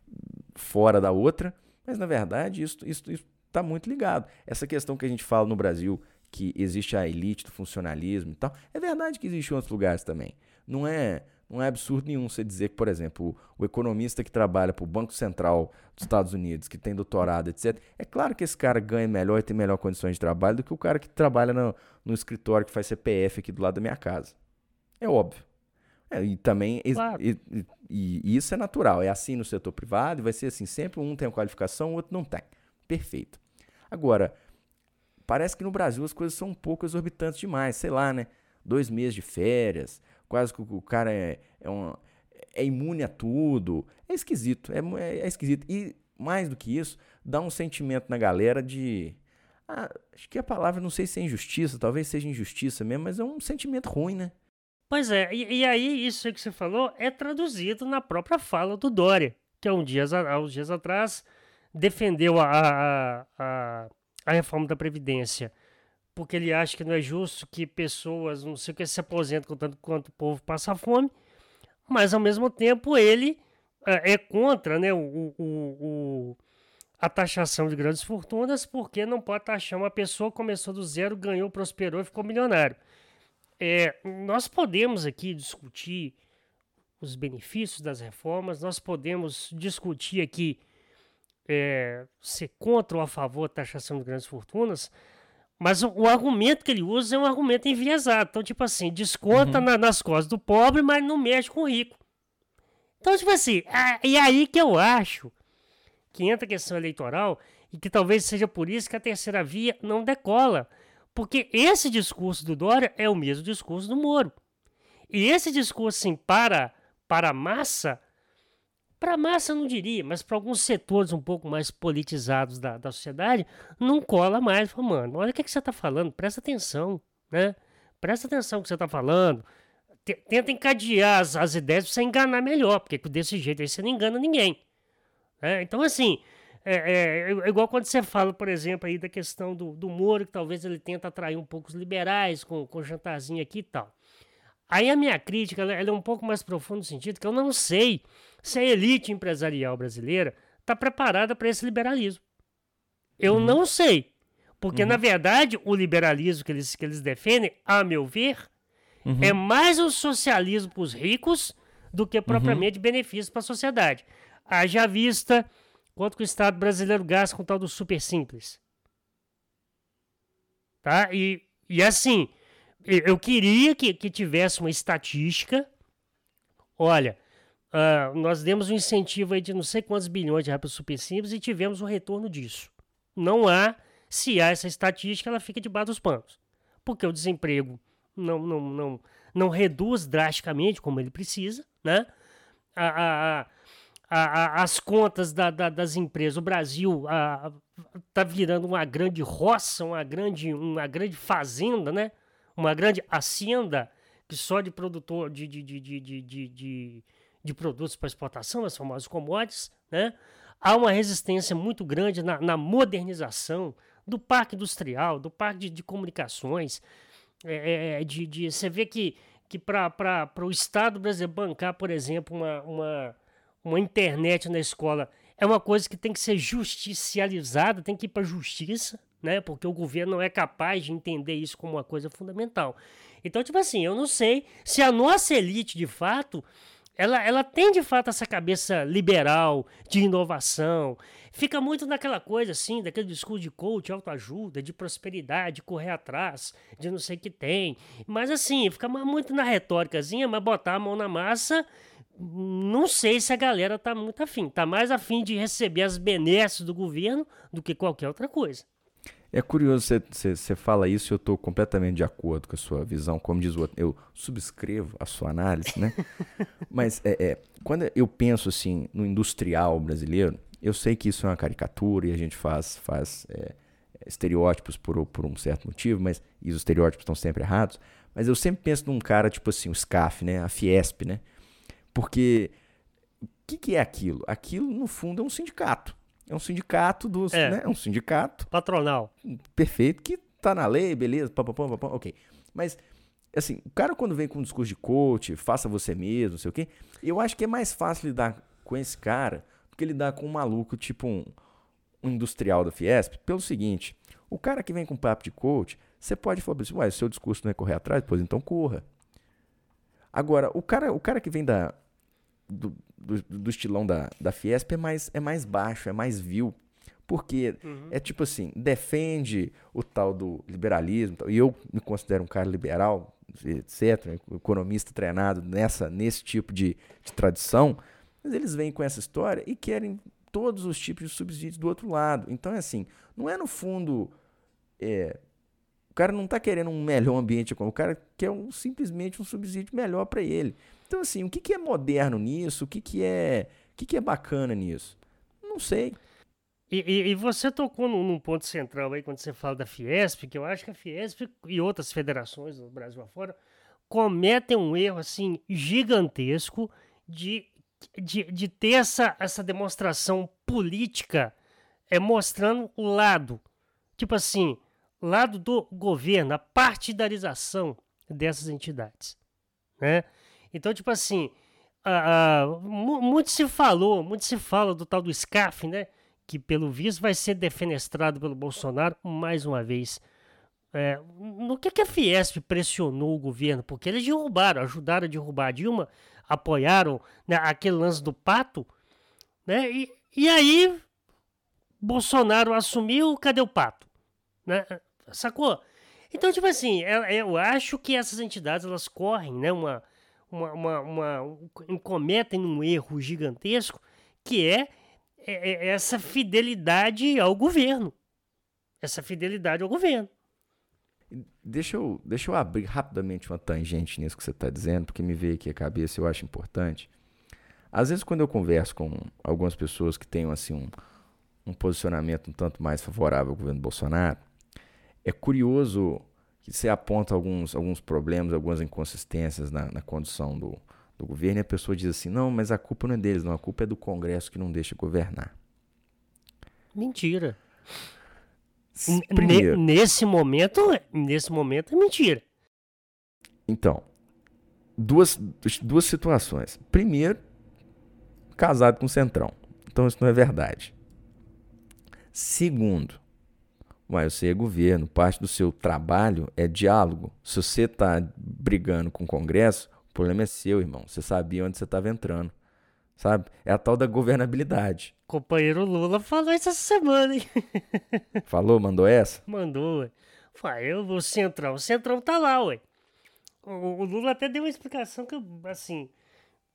fora da outra, mas na verdade isso, isso, isso está muito ligado. Essa questão que a gente fala no Brasil, que existe a elite do funcionalismo e tal, é verdade que existe em outros lugares também. Não é, não é absurdo nenhum você dizer que, por exemplo, o, o economista que trabalha para o Banco Central dos Estados Unidos, que tem doutorado, etcétera, é claro que esse cara ganha melhor e tem melhor condições de trabalho do que o cara que trabalha no, no escritório que faz C P F aqui do lado da minha casa. É óbvio. É, e também
Claro.
e, e, e isso é natural. É assim no setor privado e vai ser assim. Sempre um tem uma qualificação, o outro não tem. Perfeito. Agora, parece que no Brasil as coisas são um pouco exorbitantes demais. Sei lá, né? Dois meses de férias, quase que o cara é, é, uma, é imune a tudo. É esquisito, é, é, é esquisito. E, mais do que isso, dá um sentimento na galera de... Ah, acho que a palavra, não sei se é injustiça, talvez seja injustiça mesmo, mas é um sentimento ruim, né?
Pois é, e, e aí isso aí que você falou é traduzido na própria fala do Dória, que há, um dias, há uns dias atrás defendeu a, a, a, a reforma da Previdência, porque ele acha que não é justo que pessoas, não sei o que, se aposentem tanto quanto o povo passa fome, mas ao mesmo tempo ele é, é contra, né, o, o, o, a taxação de grandes fortunas, porque não pode taxar uma pessoa que começou do zero, ganhou, prosperou e ficou milionário. É, nós podemos aqui discutir os benefícios das reformas, nós podemos discutir aqui é, ser contra ou a favor da taxação de grandes fortunas, mas o, o argumento que ele usa é um argumento enviesado. Então, tipo assim, desconta
Uhum.
na, nas costas do pobre, mas não mexe com o rico. Então, tipo assim, a, e aí que eu acho que entra a questão eleitoral e que talvez seja por isso que a terceira via não decola. Porque esse discurso do Dória é o mesmo discurso do Moro. E esse discurso, assim, para, para a massa, para a massa eu não diria, mas para alguns setores um pouco mais politizados da, da sociedade, não cola mais. Fala, mano, olha o que, que você está falando, presta atenção, né? Presta atenção no que você está falando. T- tenta encadear as, as ideias para você enganar melhor, porque desse jeito aí você não engana ninguém. Né? Então, assim, é, é, é igual quando você fala, por exemplo, aí da questão do, do Moro, que talvez ele tenta atrair um pouco os liberais com, com o jantarzinho aqui e tal. Aí a minha crítica ela, ela é um pouco mais profunda no sentido que eu não sei se a elite empresarial brasileira está preparada para esse liberalismo. Eu
Uhum.
não sei. Porque,
Uhum.
na verdade, o liberalismo que eles, que eles defendem, a meu ver,
Uhum.
é mais um socialismo para os ricos do que propriamente benefício para a sociedade. Haja vista quanto que o Estado brasileiro gasta com o tal do super simples. Tá? E, e assim, eu queria que, que tivesse uma estatística. Olha, uh, nós demos um incentivo aí de não sei quantos bilhões de reais para o Super Simples e tivemos o retorno disso. Não há, se há essa estatística, ela fica debaixo dos panos. Porque o desemprego não, não, não, não reduz drasticamente como ele precisa, né? A, a, a, a, as contas da, da, das empresas, o Brasil está virando uma grande roça, uma grande, uma grande fazenda, né? Uma grande hacienda que só de produtor de, de, de, de, de, de, de, de produtos para exportação, as famosas commodities, né? Há uma resistência muito grande na, na modernização do parque industrial, do parque de, de comunicações. É, de, de, você vê que, que para o Estado brasileiro bancar, por exemplo, uma, uma, uma internet na escola é uma coisa que tem que ser justicializada, tem que ir para a justiça, né? Porque o governo não é capaz de entender isso como uma coisa fundamental. Então, tipo assim, eu não sei se a nossa elite, de fato, ela, ela tem, de fato, essa cabeça liberal, de inovação. Fica muito naquela coisa, assim, daquele discurso de coach, autoajuda, de prosperidade, de correr atrás, de não sei o que tem. Mas, assim, fica muito na retóricazinha, mas botar a mão na massa, não sei se a galera tá muito afim. Tá mais afim de receber as benesses do governo do que qualquer outra coisa.
É curioso, você fala isso e eu estou completamente de acordo com a sua visão. Como diz o outro, eu subscrevo a sua análise, né? Mas é, é, quando eu penso assim no industrial brasileiro, eu sei que isso é uma caricatura e a gente faz, faz é, estereótipos por, por um certo motivo, mas e os estereótipos estão sempre errados. Mas eu sempre penso num cara tipo assim, o SCAF, né? A Fiesp, né? Porque o que, que é aquilo? Aquilo, no fundo, é um sindicato. É um sindicato dos, é. né? É um sindicato
patronal.
Perfeito, que tá na lei, beleza, pá, pá, pá, pá, ok. Mas, assim, o cara quando vem com um discurso de coach, faça você mesmo, não sei o quê, eu acho que é mais fácil lidar com esse cara do que lidar com um maluco tipo um, um industrial da Fiesp, pelo seguinte, o cara que vem com papo de coach, você pode falar assim, ué, o seu discurso não é correr atrás? Pois então corra. Agora, o cara, o cara que vem da... Do, do, do estilão da, da Fiesp é mais, é mais baixo, é mais vil, porque uhum. é tipo assim, defende o tal do liberalismo, e eu me considero um cara liberal, etcétera, economista treinado nessa, nesse tipo de, de tradição, mas eles vêm com essa história e querem todos os tipos de subsídios do outro lado. Então é assim, não é no fundo, é, o cara não está querendo um melhor ambiente econômico, o cara quer um, simplesmente um subsídio melhor para ele. Então, assim, o que, que é moderno nisso? O que, que, é, o que, que é bacana nisso? Não sei.
E, e, e você tocou num, num ponto central aí, quando você fala da Fiesp, que eu acho que a Fiesp e outras federações do Brasil afora cometem um erro, assim, gigantesco de, de, de ter essa, essa demonstração política é, mostrando o lado, tipo assim, lado do governo, a partidarização dessas entidades, né? Então, tipo assim, uh, uh, muito se falou, muito se fala do tal do SCAF, né? Que, pelo visto, vai ser defenestrado pelo Bolsonaro mais uma vez. É, no que, que a Fiesp pressionou o governo? Porque eles derrubaram, ajudaram a derrubar a Dilma, apoiaram, né, aquele lance do pato, né? E, e aí, Bolsonaro assumiu, cadê o pato? Né? Sacou? Então, tipo assim, eu, eu acho que essas entidades, elas correm, né, uma... Uma, uma, uma, um, cometem um erro gigantesco, que é, é, é essa fidelidade ao governo. Essa fidelidade ao governo.
Deixa eu, deixa eu abrir rapidamente uma tangente nisso que você está dizendo, porque me veio aqui a cabeça e eu acho importante. Às vezes, quando eu converso com algumas pessoas que tenham assim, um, um posicionamento um tanto mais favorável ao governo Bolsonaro, é curioso que você aponta alguns, alguns problemas, algumas inconsistências na, na condução do, do governo, e a pessoa diz assim, não, mas a culpa não é deles, não, a culpa é do Congresso que não deixa governar.
Mentira.
Primeiro,
N- nesse momento, nesse momento é mentira.
Então, duas, duas situações. Primeiro, casado com o Centrão. Então isso não é verdade. Segundo, mas você é governo, parte do seu trabalho é diálogo. Se você está brigando com o Congresso, o problema é seu, irmão. Você sabia onde você estava entrando, sabe? É a tal da governabilidade.
Companheiro Lula falou isso essa semana, hein?
Falou? Mandou essa?
Mandou, ué. Falei, eu vou Centrão. O Centrão tá lá, ué. O, o Lula até deu uma explicação que, assim,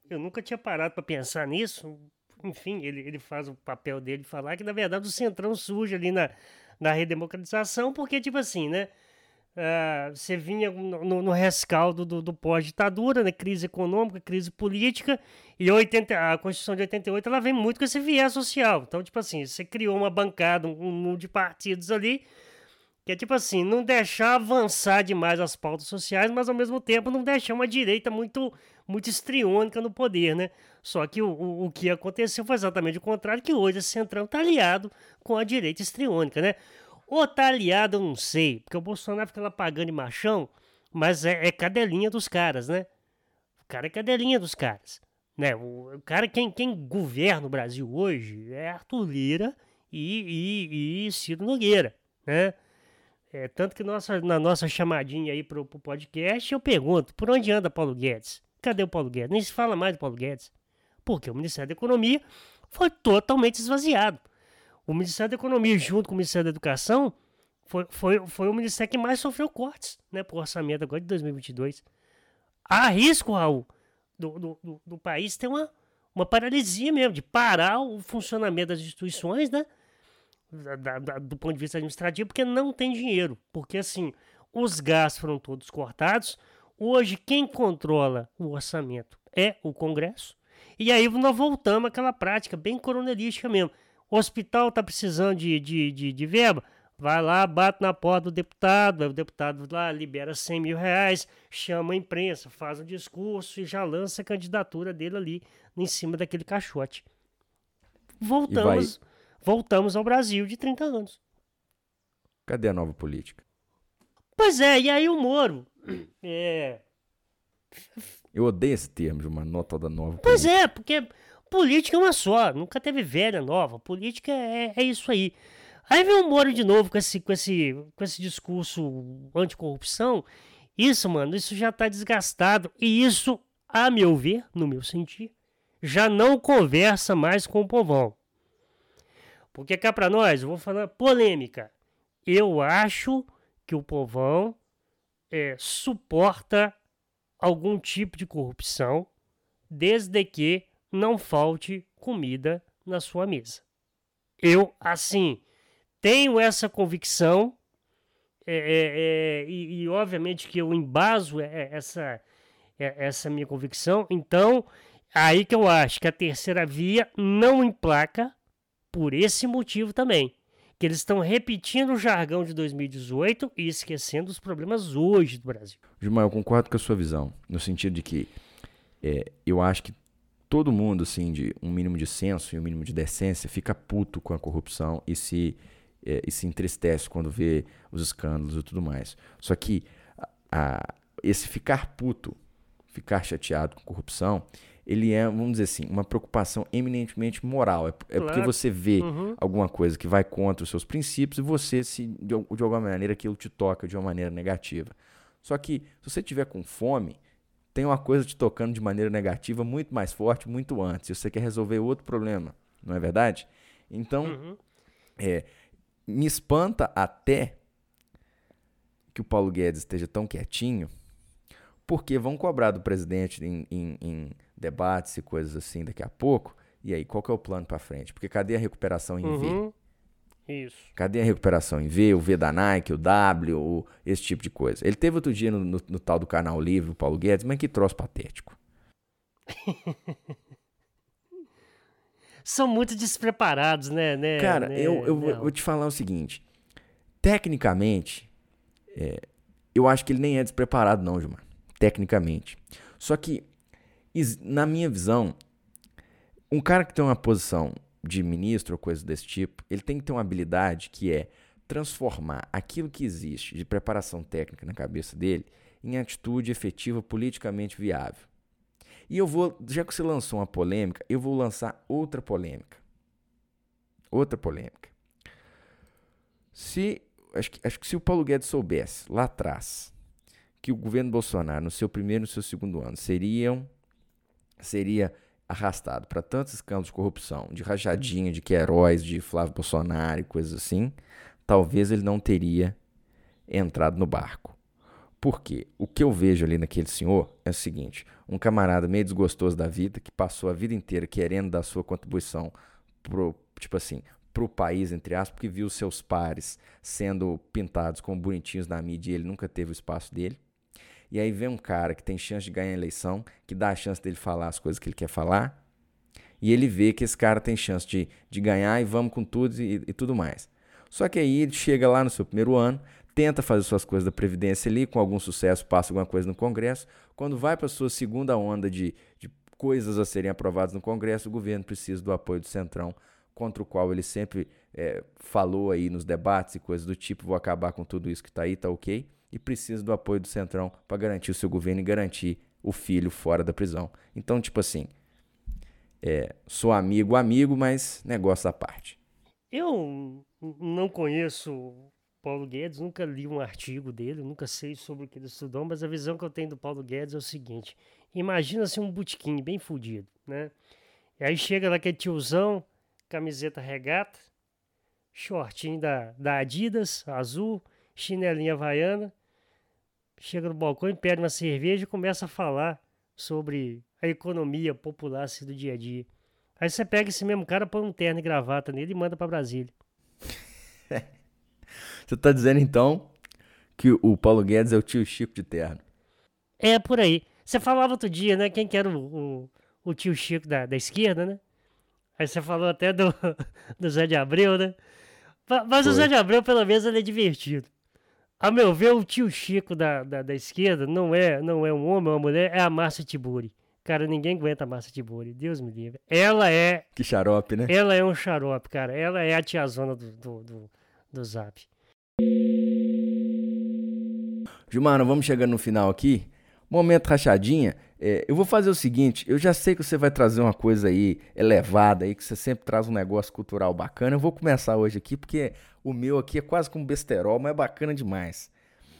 eu nunca tinha parado para pensar nisso. Enfim, ele, ele faz o papel dele de falar que, na verdade, o Centrão surge ali na, na redemocratização, porque, tipo assim, né? Uh, você vinha no, no, no rescaldo do, do pós-ditadura, né? Crise econômica, crise política, e oitenta, a Constituição de oitenta e oito ela vem muito com esse viés social. Então, tipo assim, você criou uma bancada, um número de partidos ali, que é tipo assim, não deixar avançar demais as pautas sociais, mas ao mesmo tempo não deixar uma direita muito, muito estriônica no poder, né? Só que o, o, o que aconteceu foi exatamente o contrário, que hoje esse Centrão está aliado com a direita estriônica, né? Ou tá aliado, eu não sei, porque o Bolsonaro fica lá pagando de machão, mas é, é cadelinha dos caras, né? O cara é cadelinha dos caras, né? O, o cara, quem, quem governa o Brasil hoje é Arthur Lira e, e, e Ciro Nogueira, né? É, tanto que nossa, na nossa chamadinha aí pro, pro podcast, eu pergunto, por onde anda Paulo Guedes? Cadê o Paulo Guedes? Nem se fala mais do Paulo Guedes. Porque o Ministério da Economia foi totalmente esvaziado. O Ministério da Economia, junto com o Ministério da Educação, foi, foi, foi o ministério que mais sofreu cortes, né, pro orçamento agora de dois mil e vinte e dois. Há risco, Raul, do, do, do, do país ter uma, uma paralisia mesmo, de parar o funcionamento das instituições, né, da, da, do ponto de vista administrativo, porque não tem dinheiro. Porque, assim, os gastos foram todos cortados. Hoje, quem controla o orçamento é o Congresso. E aí nós voltamos àquela prática bem coronelística mesmo. O hospital está precisando de, de, de, de verba, vai lá, bate na porta do deputado, o deputado lá libera cem mil reais, chama a imprensa, faz um discurso e já lança a candidatura dele ali em cima daquele caixote. Voltamos, voltamos ao Brasil de trinta anos.
Cadê a nova política?
Pois é, e aí o Moro... É...
Eu odeio esse termo, de uma nota da nova
Pois
política.
é, porque... Política é uma só, nunca teve velha nova. Política é, é isso aí. Aí vem o Moro de novo com esse, com esse, com esse discurso anticorrupção. Isso, mano, isso já tá desgastado. E isso, a meu ver, no meu sentir, já não conversa mais com o povão. Porque cá pra nós, eu vou falar polêmica. Eu acho que o povão é, suporta algum tipo de corrupção, desde que não falte comida na sua mesa. Eu, assim, tenho essa convicção é, é, é, e, e, obviamente, que eu embaso essa, essa minha convicção. Então, aí que eu acho que a terceira via não emplaca por esse motivo também. Que eles estão repetindo o jargão de dois mil e dezoito e esquecendo os problemas hoje do Brasil.
Gilmar, eu concordo com a sua visão, no sentido de que é, eu acho que todo mundo, assim, de um mínimo de senso e um mínimo de decência, fica puto com a corrupção e se, é, e se entristece quando vê os escândalos e tudo mais. Só que a, a, esse ficar puto, ficar chateado com corrupção, ele é, vamos dizer assim, uma preocupação eminentemente moral. É, é porque você vê
Uhum.
alguma coisa que vai contra os seus princípios e você, se, de, de alguma maneira, aquilo te toca de uma maneira negativa. Só que, se você tiver com fome, tem uma coisa te tocando de maneira negativa muito mais forte, muito antes. E você quer resolver outro problema, não é verdade? Então,
Uhum.
é, me espanta até que o Paulo Guedes esteja tão quietinho, porque vão cobrar do presidente em, em, em debates e coisas assim daqui a pouco. E aí, qual que é o plano para frente? Porque cadê a recuperação em
Uhum.
V?
Isso.
Cadê a recuperação em V, o V da Nike, o W, o, esse tipo de coisa? Ele teve outro dia no, no, no tal do Canal Livre, o Paulo Guedes, mas que troço patético.
São muito despreparados, né? né
Cara,
né,
eu, eu
né?
vou, vou te falar o seguinte. Tecnicamente, é, eu acho que ele nem é despreparado não, Gilmar. Tecnicamente. Só que, na minha visão, um cara que tem uma posição de ministro ou coisa desse tipo, ele tem que ter uma habilidade que é transformar aquilo que existe de preparação técnica na cabeça dele em atitude efetiva politicamente viável. E eu vou, já que você lançou uma polêmica, eu vou lançar outra polêmica. Outra polêmica. Se, acho que, acho que se o Paulo Guedes soubesse lá atrás que o governo Bolsonaro, no seu primeiro e no seu segundo ano, seriam, seria arrastado para tantos escândalos de corrupção, de rachadinha, de Queiroz, de Flávio Bolsonaro e coisas assim, talvez ele não teria entrado no barco. Por quê? O que eu vejo ali naquele senhor é o seguinte, um camarada meio desgostoso da vida, que passou a vida inteira querendo dar sua contribuição pro, tipo assim, pro país, entre aspas, porque viu seus pares sendo pintados como bonitinhos na mídia e ele nunca teve o espaço dele. E aí vem um cara que tem chance de ganhar a eleição, que dá a chance dele falar as coisas que ele quer falar, e ele vê que esse cara tem chance de, de ganhar e vamos com tudo e, e tudo mais. Só que aí ele chega lá no seu primeiro ano, tenta fazer suas coisas da Previdência ali, com algum sucesso, passa alguma coisa no Congresso. Quando vai para a sua segunda onda de, de coisas a serem aprovadas no Congresso, o governo precisa do apoio do Centrão, contra o qual ele sempre é, falou aí nos debates e coisas do tipo, vou acabar com tudo isso que está aí, tá ok? E precisa do apoio do Centrão para garantir o seu governo e garantir o filho fora da prisão. Então, tipo assim, é, sou amigo, amigo, mas negócio à parte.
Eu não conheço o Paulo Guedes, nunca li um artigo dele, nunca sei sobre o que ele estudou, mas a visão que eu tenho do Paulo Guedes é o seguinte: imagina-se um botequim bem fudido, né? E aí chega lá aquele tiozão, camiseta regata, shortinho da, da Adidas, azul, chinelinha havaiana, chega no balcão e pede uma cerveja e começa a falar sobre a economia popular assim, do dia a dia. Aí você pega esse mesmo cara, põe um terno e gravata nele e manda pra Brasília.
Você tá dizendo então que o Paulo Guedes é o tio Chico de terno?
É, por aí. Você falava outro dia, né? Quem que era o, o, o tio Chico da, da esquerda, né? Aí você falou até do, do Zé de Abreu, né? Mas Foi. O Zé de Abreu, pelo menos, ele é divertido. A meu ver, o tio Chico da, da, da esquerda não é, não é um homem ou uma mulher, é a Márcia Tiburi. Cara, ninguém aguenta a Márcia Tiburi, Deus me livre. Ela é...
Que xarope, né?
Ela é um xarope, cara. Ela é a tiazona do, do, do, do Zap.
Gilmar, vamos chegando no final aqui. Momento rachadinha. É, eu vou fazer o seguinte, eu já sei que você vai trazer uma coisa aí elevada aí, que você sempre traz um negócio cultural bacana. Eu vou começar hoje aqui, porque o meu aqui é quase como besterol, mas é bacana demais.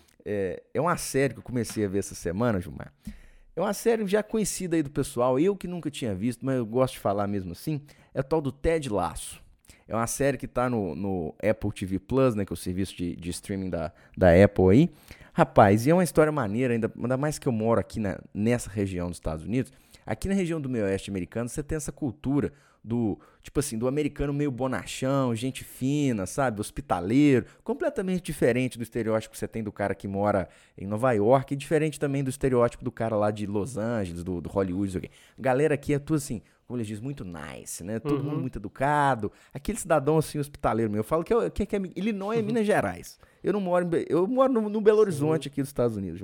É, é uma série que eu comecei a ver essa semana, Gilmar. É uma série já conhecida aí do pessoal, eu que nunca tinha visto, mas eu gosto de falar mesmo assim. É o tal do Ted Lasso. É uma série que tá no, no Apple T V Plus, né, que é o serviço de, de streaming da, da Apple aí. Rapaz, e é uma história maneira, ainda, ainda mais que eu moro aqui na, nessa região dos Estados Unidos. Aqui na região do meio oeste americano, você tem essa cultura do, tipo assim, do americano meio bonachão, gente fina, sabe, hospitaleiro, completamente diferente do estereótipo que você tem do cara que mora em Nova York e diferente também do estereótipo do cara lá de Los Angeles, do, do Hollywood, okay. Galera aqui é tudo assim, como eles dizem, muito nice, né, todo uhum. mundo muito educado, aquele cidadão assim, hospitaleiro meu, eu falo que, eu, que, que é Illinois é Minas Gerais, eu não moro, em, eu moro no, no Belo Horizonte Sim. aqui dos Estados Unidos,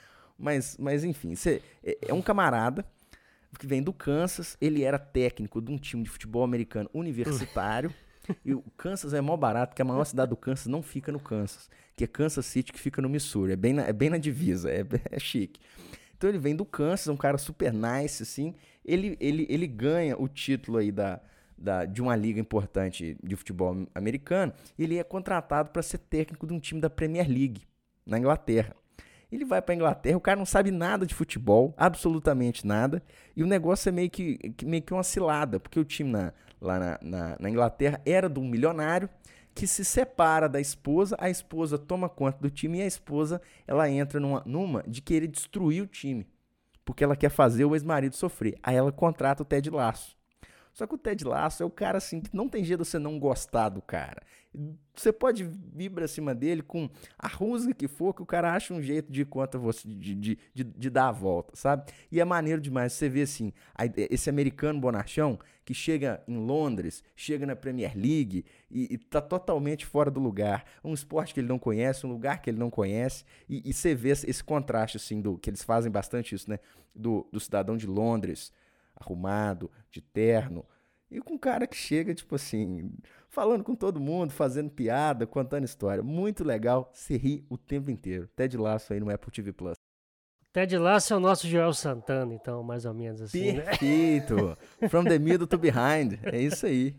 mas, mas enfim, você, é, é um camarada que vem do Kansas, ele era técnico de um time de futebol americano universitário, e o Kansas é mó barato, porque a maior cidade do Kansas não fica no Kansas, que é Kansas City, que fica no Missouri, é bem na, é bem na divisa, é, é chique. Então ele vem do Kansas, é um cara super nice, assim, ele, ele, ele ganha o título aí da, da, de uma liga importante de futebol americano, e ele é contratado para ser técnico de um time da Premier League, na Inglaterra. Ele vai pra Inglaterra, o cara não sabe nada de futebol, absolutamente nada, e o negócio é meio que, meio que uma cilada, porque o time na, lá na, na, na Inglaterra era de um milionário que se separa da esposa, a esposa toma conta do time e a esposa ela entra numa, numa de querer destruir o time, porque ela quer fazer o ex-marido sofrer. Aí ela contrata o Ted Lasso. Só que o Ted Lasso é o cara assim, que não tem jeito de você não gostar do cara. Você pode vir pra cima dele com a rusga que for, que o cara acha um jeito de conta você, de, de, de, de dar a volta, sabe? E é maneiro demais. Você vê assim, esse americano bonachão que chega em Londres, chega na Premier League e, e tá totalmente fora do lugar. Um esporte que ele não conhece, um lugar que ele não conhece. E, e você vê esse contraste, assim, do, que eles fazem bastante isso, né? Do, do cidadão de Londres, arrumado, de terno, e com um cara que chega, tipo assim, falando com todo mundo, fazendo piada, contando história. Muito legal, se ri o tempo inteiro. Ted Lasso aí no Apple T V Plus.
Ted Lasso é o nosso Joel Santana, então, mais ou menos assim,
Perfeito! Né? From the middle to behind, é isso aí.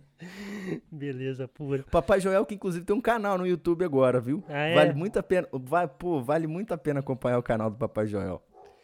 Beleza, pura.
Papai Joel, que inclusive tem um canal no YouTube agora, viu?
Ah, é?
Vale muito a pena, vai, pô, vale muito a pena acompanhar o canal do Papai Joel.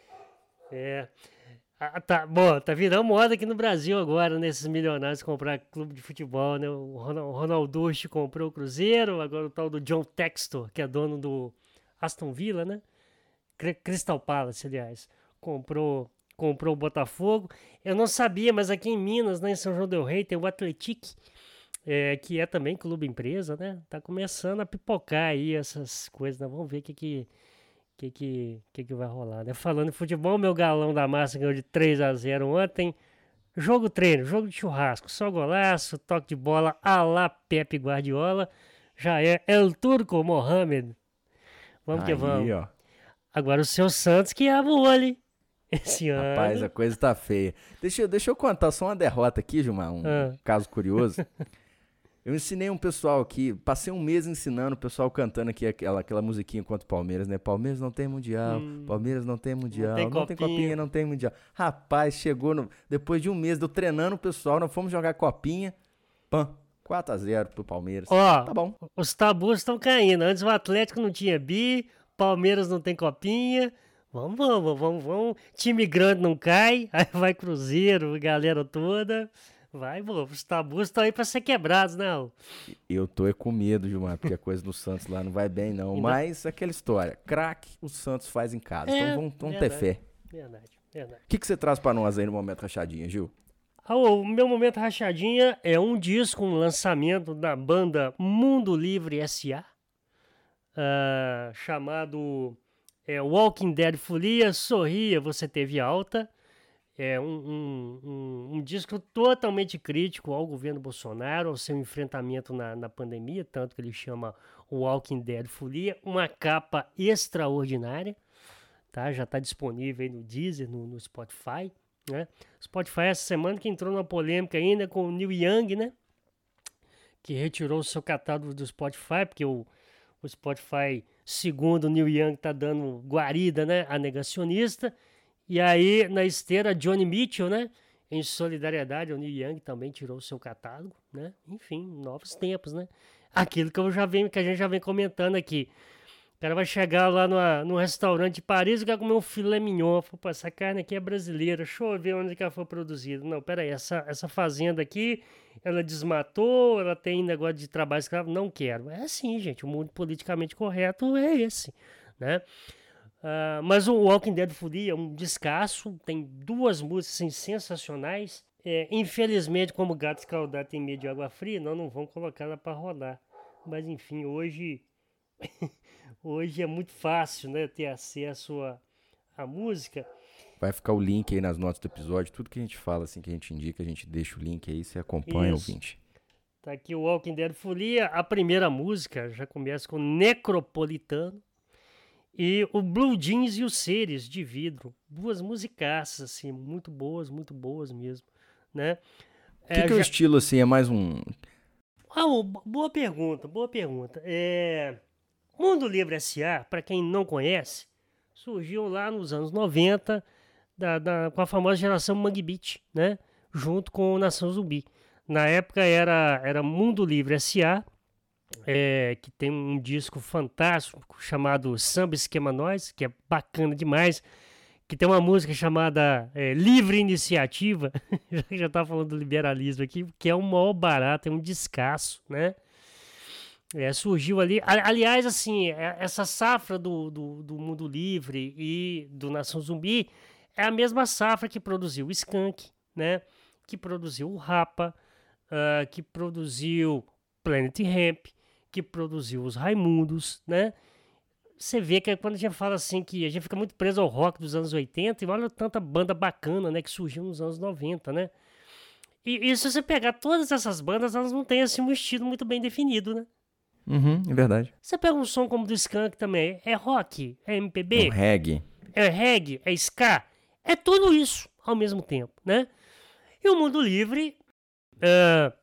É... Ah, tá, bom, tá virando moda aqui no Brasil agora, né, esses milionários comprar clube de futebol, né, o Ronalducci comprou o Cruzeiro, agora o tal do John Textor, que é dono do Aston Villa, né, Crystal Palace, aliás, comprou, comprou o Botafogo. Eu não sabia, mas aqui em Minas, né, em São João del Rei, tem o Atlético, é, que é também clube empresa, né? Tá começando a pipocar aí essas coisas, né? Vamos ver o que que, que, que, que, que vai rolar, né? Falando em futebol, meu galão da massa ganhou de três a zero ontem. Jogo treino, jogo de churrasco, só golaço, toque de bola à la Pepe Guardiola. Já é El Turco Mohamed. Vamos que
Aí,
vamos.
ó.
Agora o seu Santos que abre o olho, hein? Esse
Rapaz,
ano.
a coisa tá feia. Deixa, eu- deixa eu contar só uma derrota aqui, Gilmar, um
Ah.
caso curioso. Eu ensinei um pessoal aqui, passei um mês ensinando o pessoal cantando aqui aquela, aquela musiquinha contra o Palmeiras, né? Palmeiras não tem mundial,
Hum,
Palmeiras não tem mundial,
tem
não tem
copinha.
copinha, não tem mundial. Rapaz, chegou no- depois de um mês de eu treinando o pessoal, nós fomos jogar copinha, pam, quatro a zero pro Palmeiras.
Ó,
Tá bom.
os tabus estão caindo. Antes o Atlético não tinha bi, Palmeiras não tem copinha. Vamos, vamos, vamos, vamos. Time grande não cai, aí vai Cruzeiro, galera toda. Vai, pô, os tabus estão aí pra ser quebrados, né? Raul?
Eu tô é com medo, Gilmar, porque a coisa do Santos lá não vai bem, não.
Ainda-
Mas aquela história, craque o Santos faz em casa.
É,
então vamos, vamos ter
verdade.
fé.
Verdade, verdade.
O que, que você traz pra nós aí no Momento Rachadinha, Gil?
Ah, o meu momento rachadinha é um disco, um lançamento da banda Mundo Livre S A, ah, chamado é, Walking Dead Folia, Sorria, Você Teve Alta. É um, um, um, um disco totalmente crítico ao governo Bolsonaro, ao seu enfrentamento na, na pandemia, tanto que ele chama Walking Dead Folia, uma capa extraordinária, tá? Já está disponível aí no Deezer, no, no Spotify, né? Spotify essa semana que entrou numa polêmica ainda com o Neil Young, né? Que retirou o seu catálogo do Spotify, porque o, o Spotify, segundo o Neil Young, tá dando guarida, né, a negacionista. E aí, na esteira, Johnny Mitchell, né? Em solidariedade ao Neil Young, também tirou o seu catálogo, né? Enfim, novos tempos, né? Aquilo que, eu já venho, que a gente já vem comentando aqui. O cara vai chegar lá numa, num restaurante de Paris e quer comer um filé mignon. Pô, essa carne aqui é brasileira, deixa eu ver onde que ela foi produzida. Não, peraí, essa, essa fazenda aqui, ela desmatou, ela tem negócio de trabalho escravo, não quero. É assim, gente, o mundo politicamente correto é esse, né? Uh, mas o Walking Dead Folia é um descasso, tem duas músicas assim, sensacionais. É, infelizmente, como Gato Escaldado tem medo de água fria, nós não vamos colocar ela para rodar. Mas enfim, hoje hoje é muito fácil, né, ter acesso à, à música.
Vai ficar o link aí nas notas do episódio. Tudo que a gente fala, assim, que a gente indica, a gente deixa o link aí, você acompanha,
Isso.
ouvinte.
Tá aqui o Walking Dead Folia. A primeira música já começa com Necropolitano. E o Blue Jeans e os Seres de Vidro. Duas musicaças, assim, muito boas, muito boas mesmo, né?
O que, é, que é o
já...
estilo, assim, é mais um...
Ah, boa pergunta, boa pergunta. É... Mundo Livre S A, para quem não conhece, surgiu lá nos anos noventa, da, da, com a famosa geração Mangue Beat, né? Junto com Nação Zumbi. Na época era, era Mundo Livre S A, É, que tem um disco fantástico chamado Samba Esquema Nós, que é bacana demais, que tem uma música chamada é, Livre Iniciativa, já que já tá falando do liberalismo aqui, que é um maior barato, é um descasso, né? É, surgiu ali, aliás, assim, essa safra do, do, do Mundo Livre e do Nação Zumbi é a mesma safra que produziu o Skank, né? Que produziu o Rapa, uh, que produziu Planet Hemp, que produziu os Raimundos, né? Você vê que quando a gente fala assim que a gente fica muito preso ao rock dos anos oitenta, e olha tanta banda bacana, né, que surgiu nos anos noventa, né? E, e se você pegar todas essas bandas, elas não têm assim um estilo muito bem definido, né?
Uhum, é verdade.
Você pega um som como do Skank também, é rock, é M P B,
É um reggae.
é reggae, é ska, é tudo isso ao mesmo tempo, né? E o Mundo Livre uh,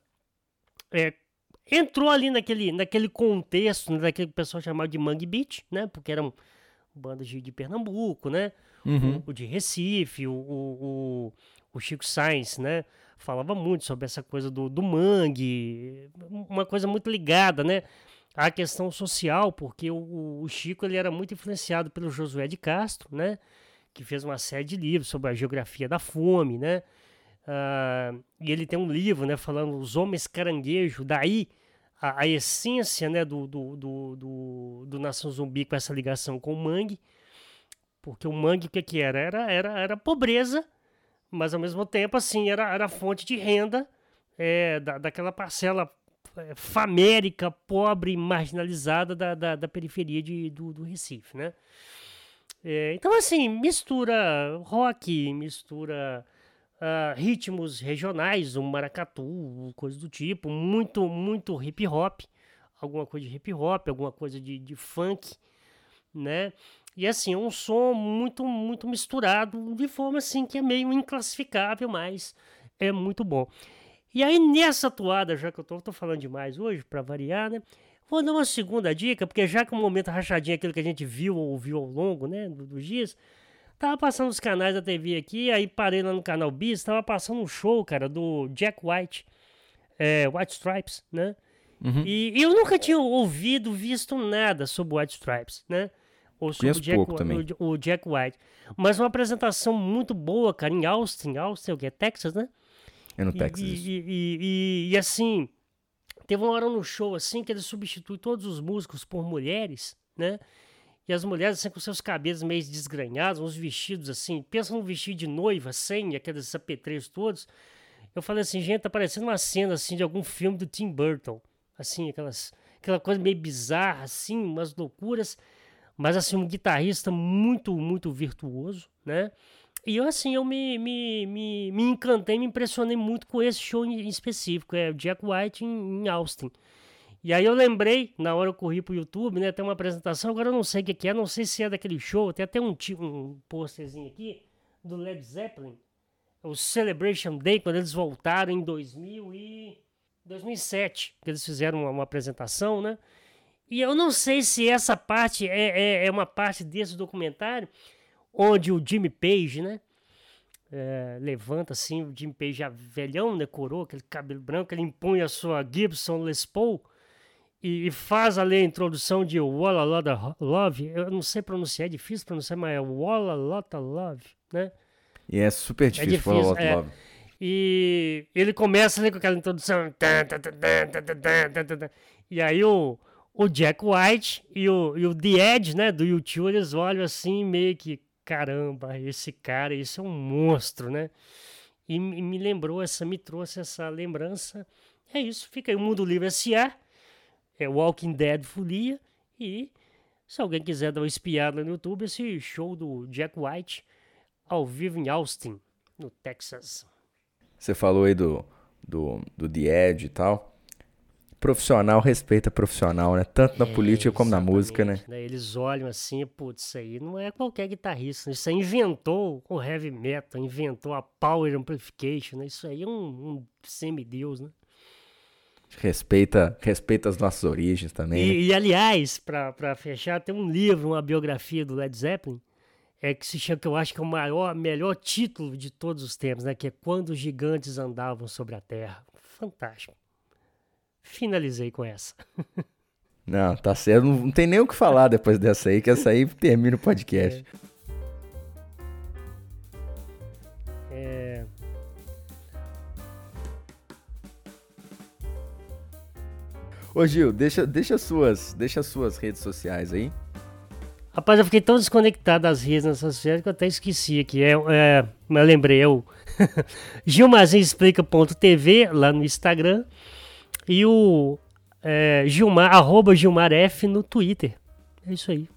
é entrou ali naquele, naquele contexto, né, daquele que o pessoal chamava de Mangue Beat, né? Porque eram bandas de, de Pernambuco, né?
Uhum.
O, o de Recife, o, o, o, o Chico Sainz, né? Falava muito sobre essa coisa do, do mangue, uma coisa muito ligada, né? À questão social, porque o, o Chico ele era muito influenciado pelo Josué de Castro, né? Que fez uma série de livros sobre a geografia da fome, né? Uh, e ele tem um livro, né, falando os homens caranguejo, daí a, a essência, né, do, do, do, do, do Nação Zumbi com essa ligação com o mangue. Porque o mangue, o que que era? Era, era, era pobreza, mas ao mesmo tempo, assim, era, era fonte de renda é, da, daquela parcela famérica, pobre, marginalizada da, da, da periferia de, do, do Recife, né? É, então, assim, mistura rock, mistura uh, ritmos regionais, um maracatu, coisa do tipo, muito, muito hip hop, alguma coisa de hip hop, alguma coisa de, de funk, né? E assim, um som muito, muito misturado, de forma assim que é meio inclassificável, mas é muito bom. E aí, nessa toada, já que eu tô, tô falando demais hoje, pra variar, né? Vou dar uma segunda dica, porque já que o momento rachadinho é aquilo que a gente viu ou ouviu ao longo, né, dos dias, tava passando os canais da T V aqui, aí parei lá no canal Bis, tava passando um show, cara, do Jack White, é, White Stripes, né?
Uhum.
E, e eu nunca tinha ouvido, visto nada sobre o White Stripes, né? Ou sobre o Jack,
pouco também.
o, o Jack White. Mas uma apresentação muito boa, cara, em Austin, Austin, o que é Texas, né?
É no
E,
Texas.
e,
isso.
e, e, e, e assim, teve uma hora no show, assim, que ele substitui todos os músicos por mulheres, né? E as mulheres, assim, com seus cabelos meio desgranhados, uns vestidos, assim, pensa num vestido de noiva, sem aqueles apetrechos todos. Eu falei assim, gente, tá parecendo uma cena, assim, de algum filme do Tim Burton. Assim, aquelas, aquela coisa meio bizarra, assim, umas loucuras. Mas, assim, um guitarrista muito, muito virtuoso, né? E eu, assim, eu me, me, me, me encantei, me impressionei muito com esse show em específico, é o Jack White em, em Austin. E aí eu lembrei, na hora eu corri pro YouTube, né, tem uma apresentação, agora eu não sei o que, que é, não sei se é daquele show, tem até um, um pôsterzinho aqui, do Led Zeppelin, o Celebration Day, quando eles voltaram em dois mil e sete, que eles fizeram uma, uma apresentação, né? E eu não sei se essa parte é, é, é uma parte desse documentário, onde o Jimmy Page, né, é, levanta assim, o Jimmy Page já velhão, né, coroa, aquele cabelo branco, ele impõe a sua Gibson Les Paul e, e faz ali a introdução de Walla Lotta Love. Eu não sei pronunciar, é difícil pronunciar, mas é Walla Lotta Love, né?
E é super difícil,
é
Walla
difícil
Lotta
é.
Love.
E ele começa ali com aquela introdução. E aí o, o Jack White e o, e o The Edge, né, do U dois, eles olham assim meio que, caramba, esse cara, esse é um monstro, né? E, e me lembrou, essa, me trouxe essa lembrança. É isso, fica aí o Mundo Livre S A, é Walking Dead Folia, e se alguém quiser dar uma espiada no YouTube, esse show do Jack White ao vivo em Austin, no Texas.
Você falou aí do, do, do The Edge e tal. Profissional respeita profissional, né? Tanto na
É,
política como na música, né?
né? Eles olham assim, putz, isso aí não é qualquer guitarrista. Isso aí inventou o heavy metal, inventou a power amplification, né? Isso aí é um, um semideus, né?
Respeita, respeita as nossas origens também,
E,
né?
e aliás, pra, pra fechar, tem um livro, uma biografia do Led Zeppelin, é que se chama, que eu acho que é o maior, melhor título de todos os tempos, né? Que é Quando os Gigantes Andavam Sobre a Terra. Fantástico. Finalizei com essa.
Não, tá certo. Não, não tem nem o que falar depois dessa aí, que essa aí termina o podcast.
É...
Ô Gil, deixa, deixa, suas, deixa suas redes sociais aí.
Rapaz, eu fiquei tão desconectado das redes nessas sociais que eu até esqueci aqui. É, é, mas eu lembrei, é o Gilmarzinho Explica ponto T V lá no Instagram e o é, Gilmar, arroba Gilmar F no Twitter. É isso aí.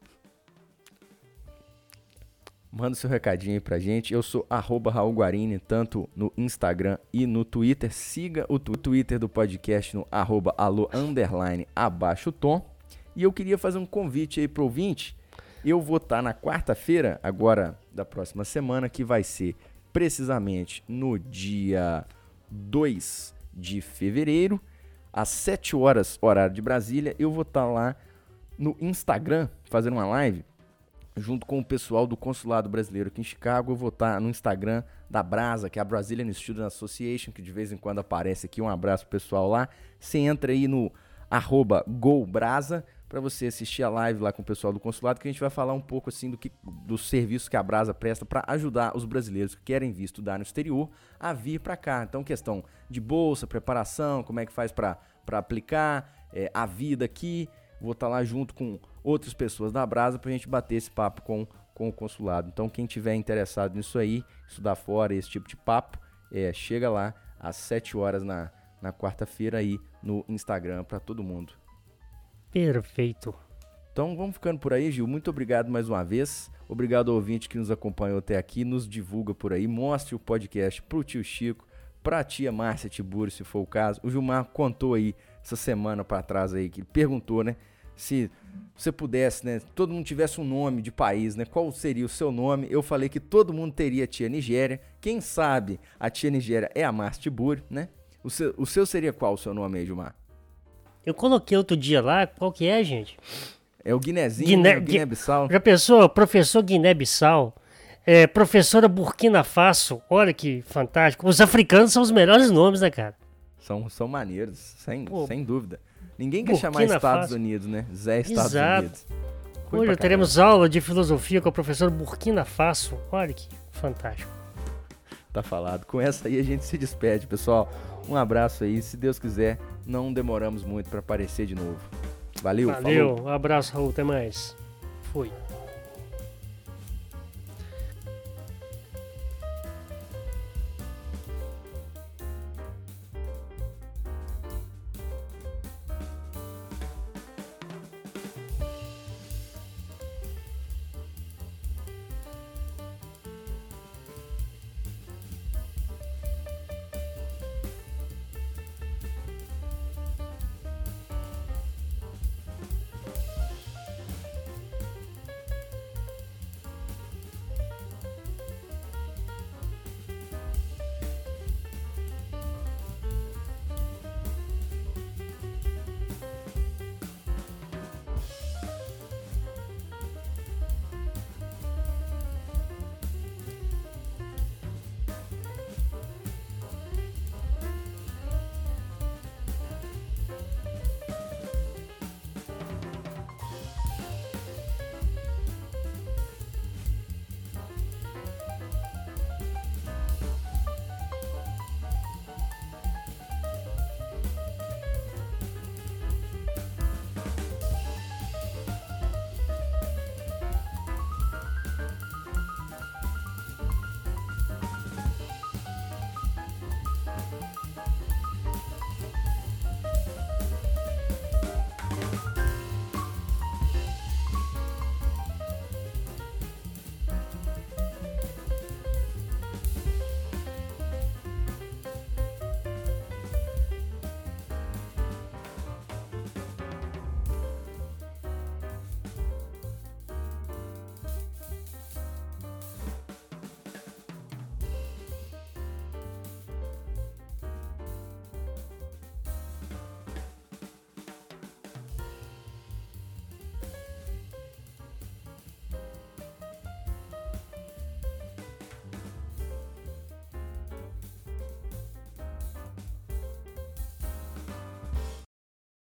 Manda seu recadinho aí pra gente. Eu sou arroba Raul Guarini, tanto no Instagram e no Twitter. Siga o Twitter do podcast no arroba alô underline abaixo tom. E eu queria fazer um convite aí pro ouvinte. Eu vou estar na quarta-feira, agora da próxima semana, que vai ser precisamente no dia dois de fevereiro, às sete horas, horário de Brasília. Eu vou estar lá no Instagram, fazendo uma live, junto com o pessoal do Consulado Brasileiro aqui em Chicago. Eu vou estar no Instagram da Brasa, que é a Brazilian Student Association, que de vez em quando aparece aqui. Um abraço pro pessoal lá. Você entra aí no arroba GoBrasa para você assistir a live lá com o pessoal do consulado, que a gente vai falar um pouco assim do que, dos serviços que a Brasa presta para ajudar os brasileiros que querem vir estudar no exterior a vir para cá. Então, questão de bolsa, preparação, como é que faz para aplicar, é, a vida aqui. Vou estar lá junto com outras pessoas da Brasa para a gente bater esse papo com com o consulado. Então, quem tiver interessado nisso aí, estudar fora, esse tipo de papo, é, chega lá às sete horas na, na quarta-feira aí no Instagram para todo mundo.
Perfeito.
Então, vamos ficando por aí, Gil. Muito obrigado mais uma vez. Obrigado ao ouvinte que nos acompanhou até aqui, nos divulga por aí, mostre o podcast pro tio Chico, pra tia Márcia Tiburi, se for o caso. O Gilmar contou aí, essa semana para trás aí, que ele perguntou, né, se você pudesse, né, todo mundo tivesse um nome de país, né, qual seria o seu nome? Eu falei que todo mundo teria a tia Nigéria. Quem sabe a tia Nigéria é a Márcia Tiburi, né? O seu, o seu seria qual o seu nome aí, Gilmar?
Eu coloquei outro dia lá, qual que é, gente?
É o Guinézinho,
Guiné,
né? O Guiné-Bissau.
Já pensou? Professor Guiné-Bissau, é, professora Burkina Faso, olha que fantástico. Os africanos são os melhores nomes, né, cara?
São, são maneiros, sem,
Pô,
sem dúvida. Ninguém quer
Burkina
chamar Estados
Faso.
Unidos, né? Zé Estados
Exato.
Unidos. Foi
Hoje
pra
teremos aula de filosofia com o professor Burkina Faso. Olha que fantástico.
Tá falado. Com essa aí a gente se despede, pessoal. Um abraço aí. Se Deus quiser, não demoramos muito para aparecer de novo. Valeu,
Valeu,
falou.
um abraço, Raul, até mais. Fui.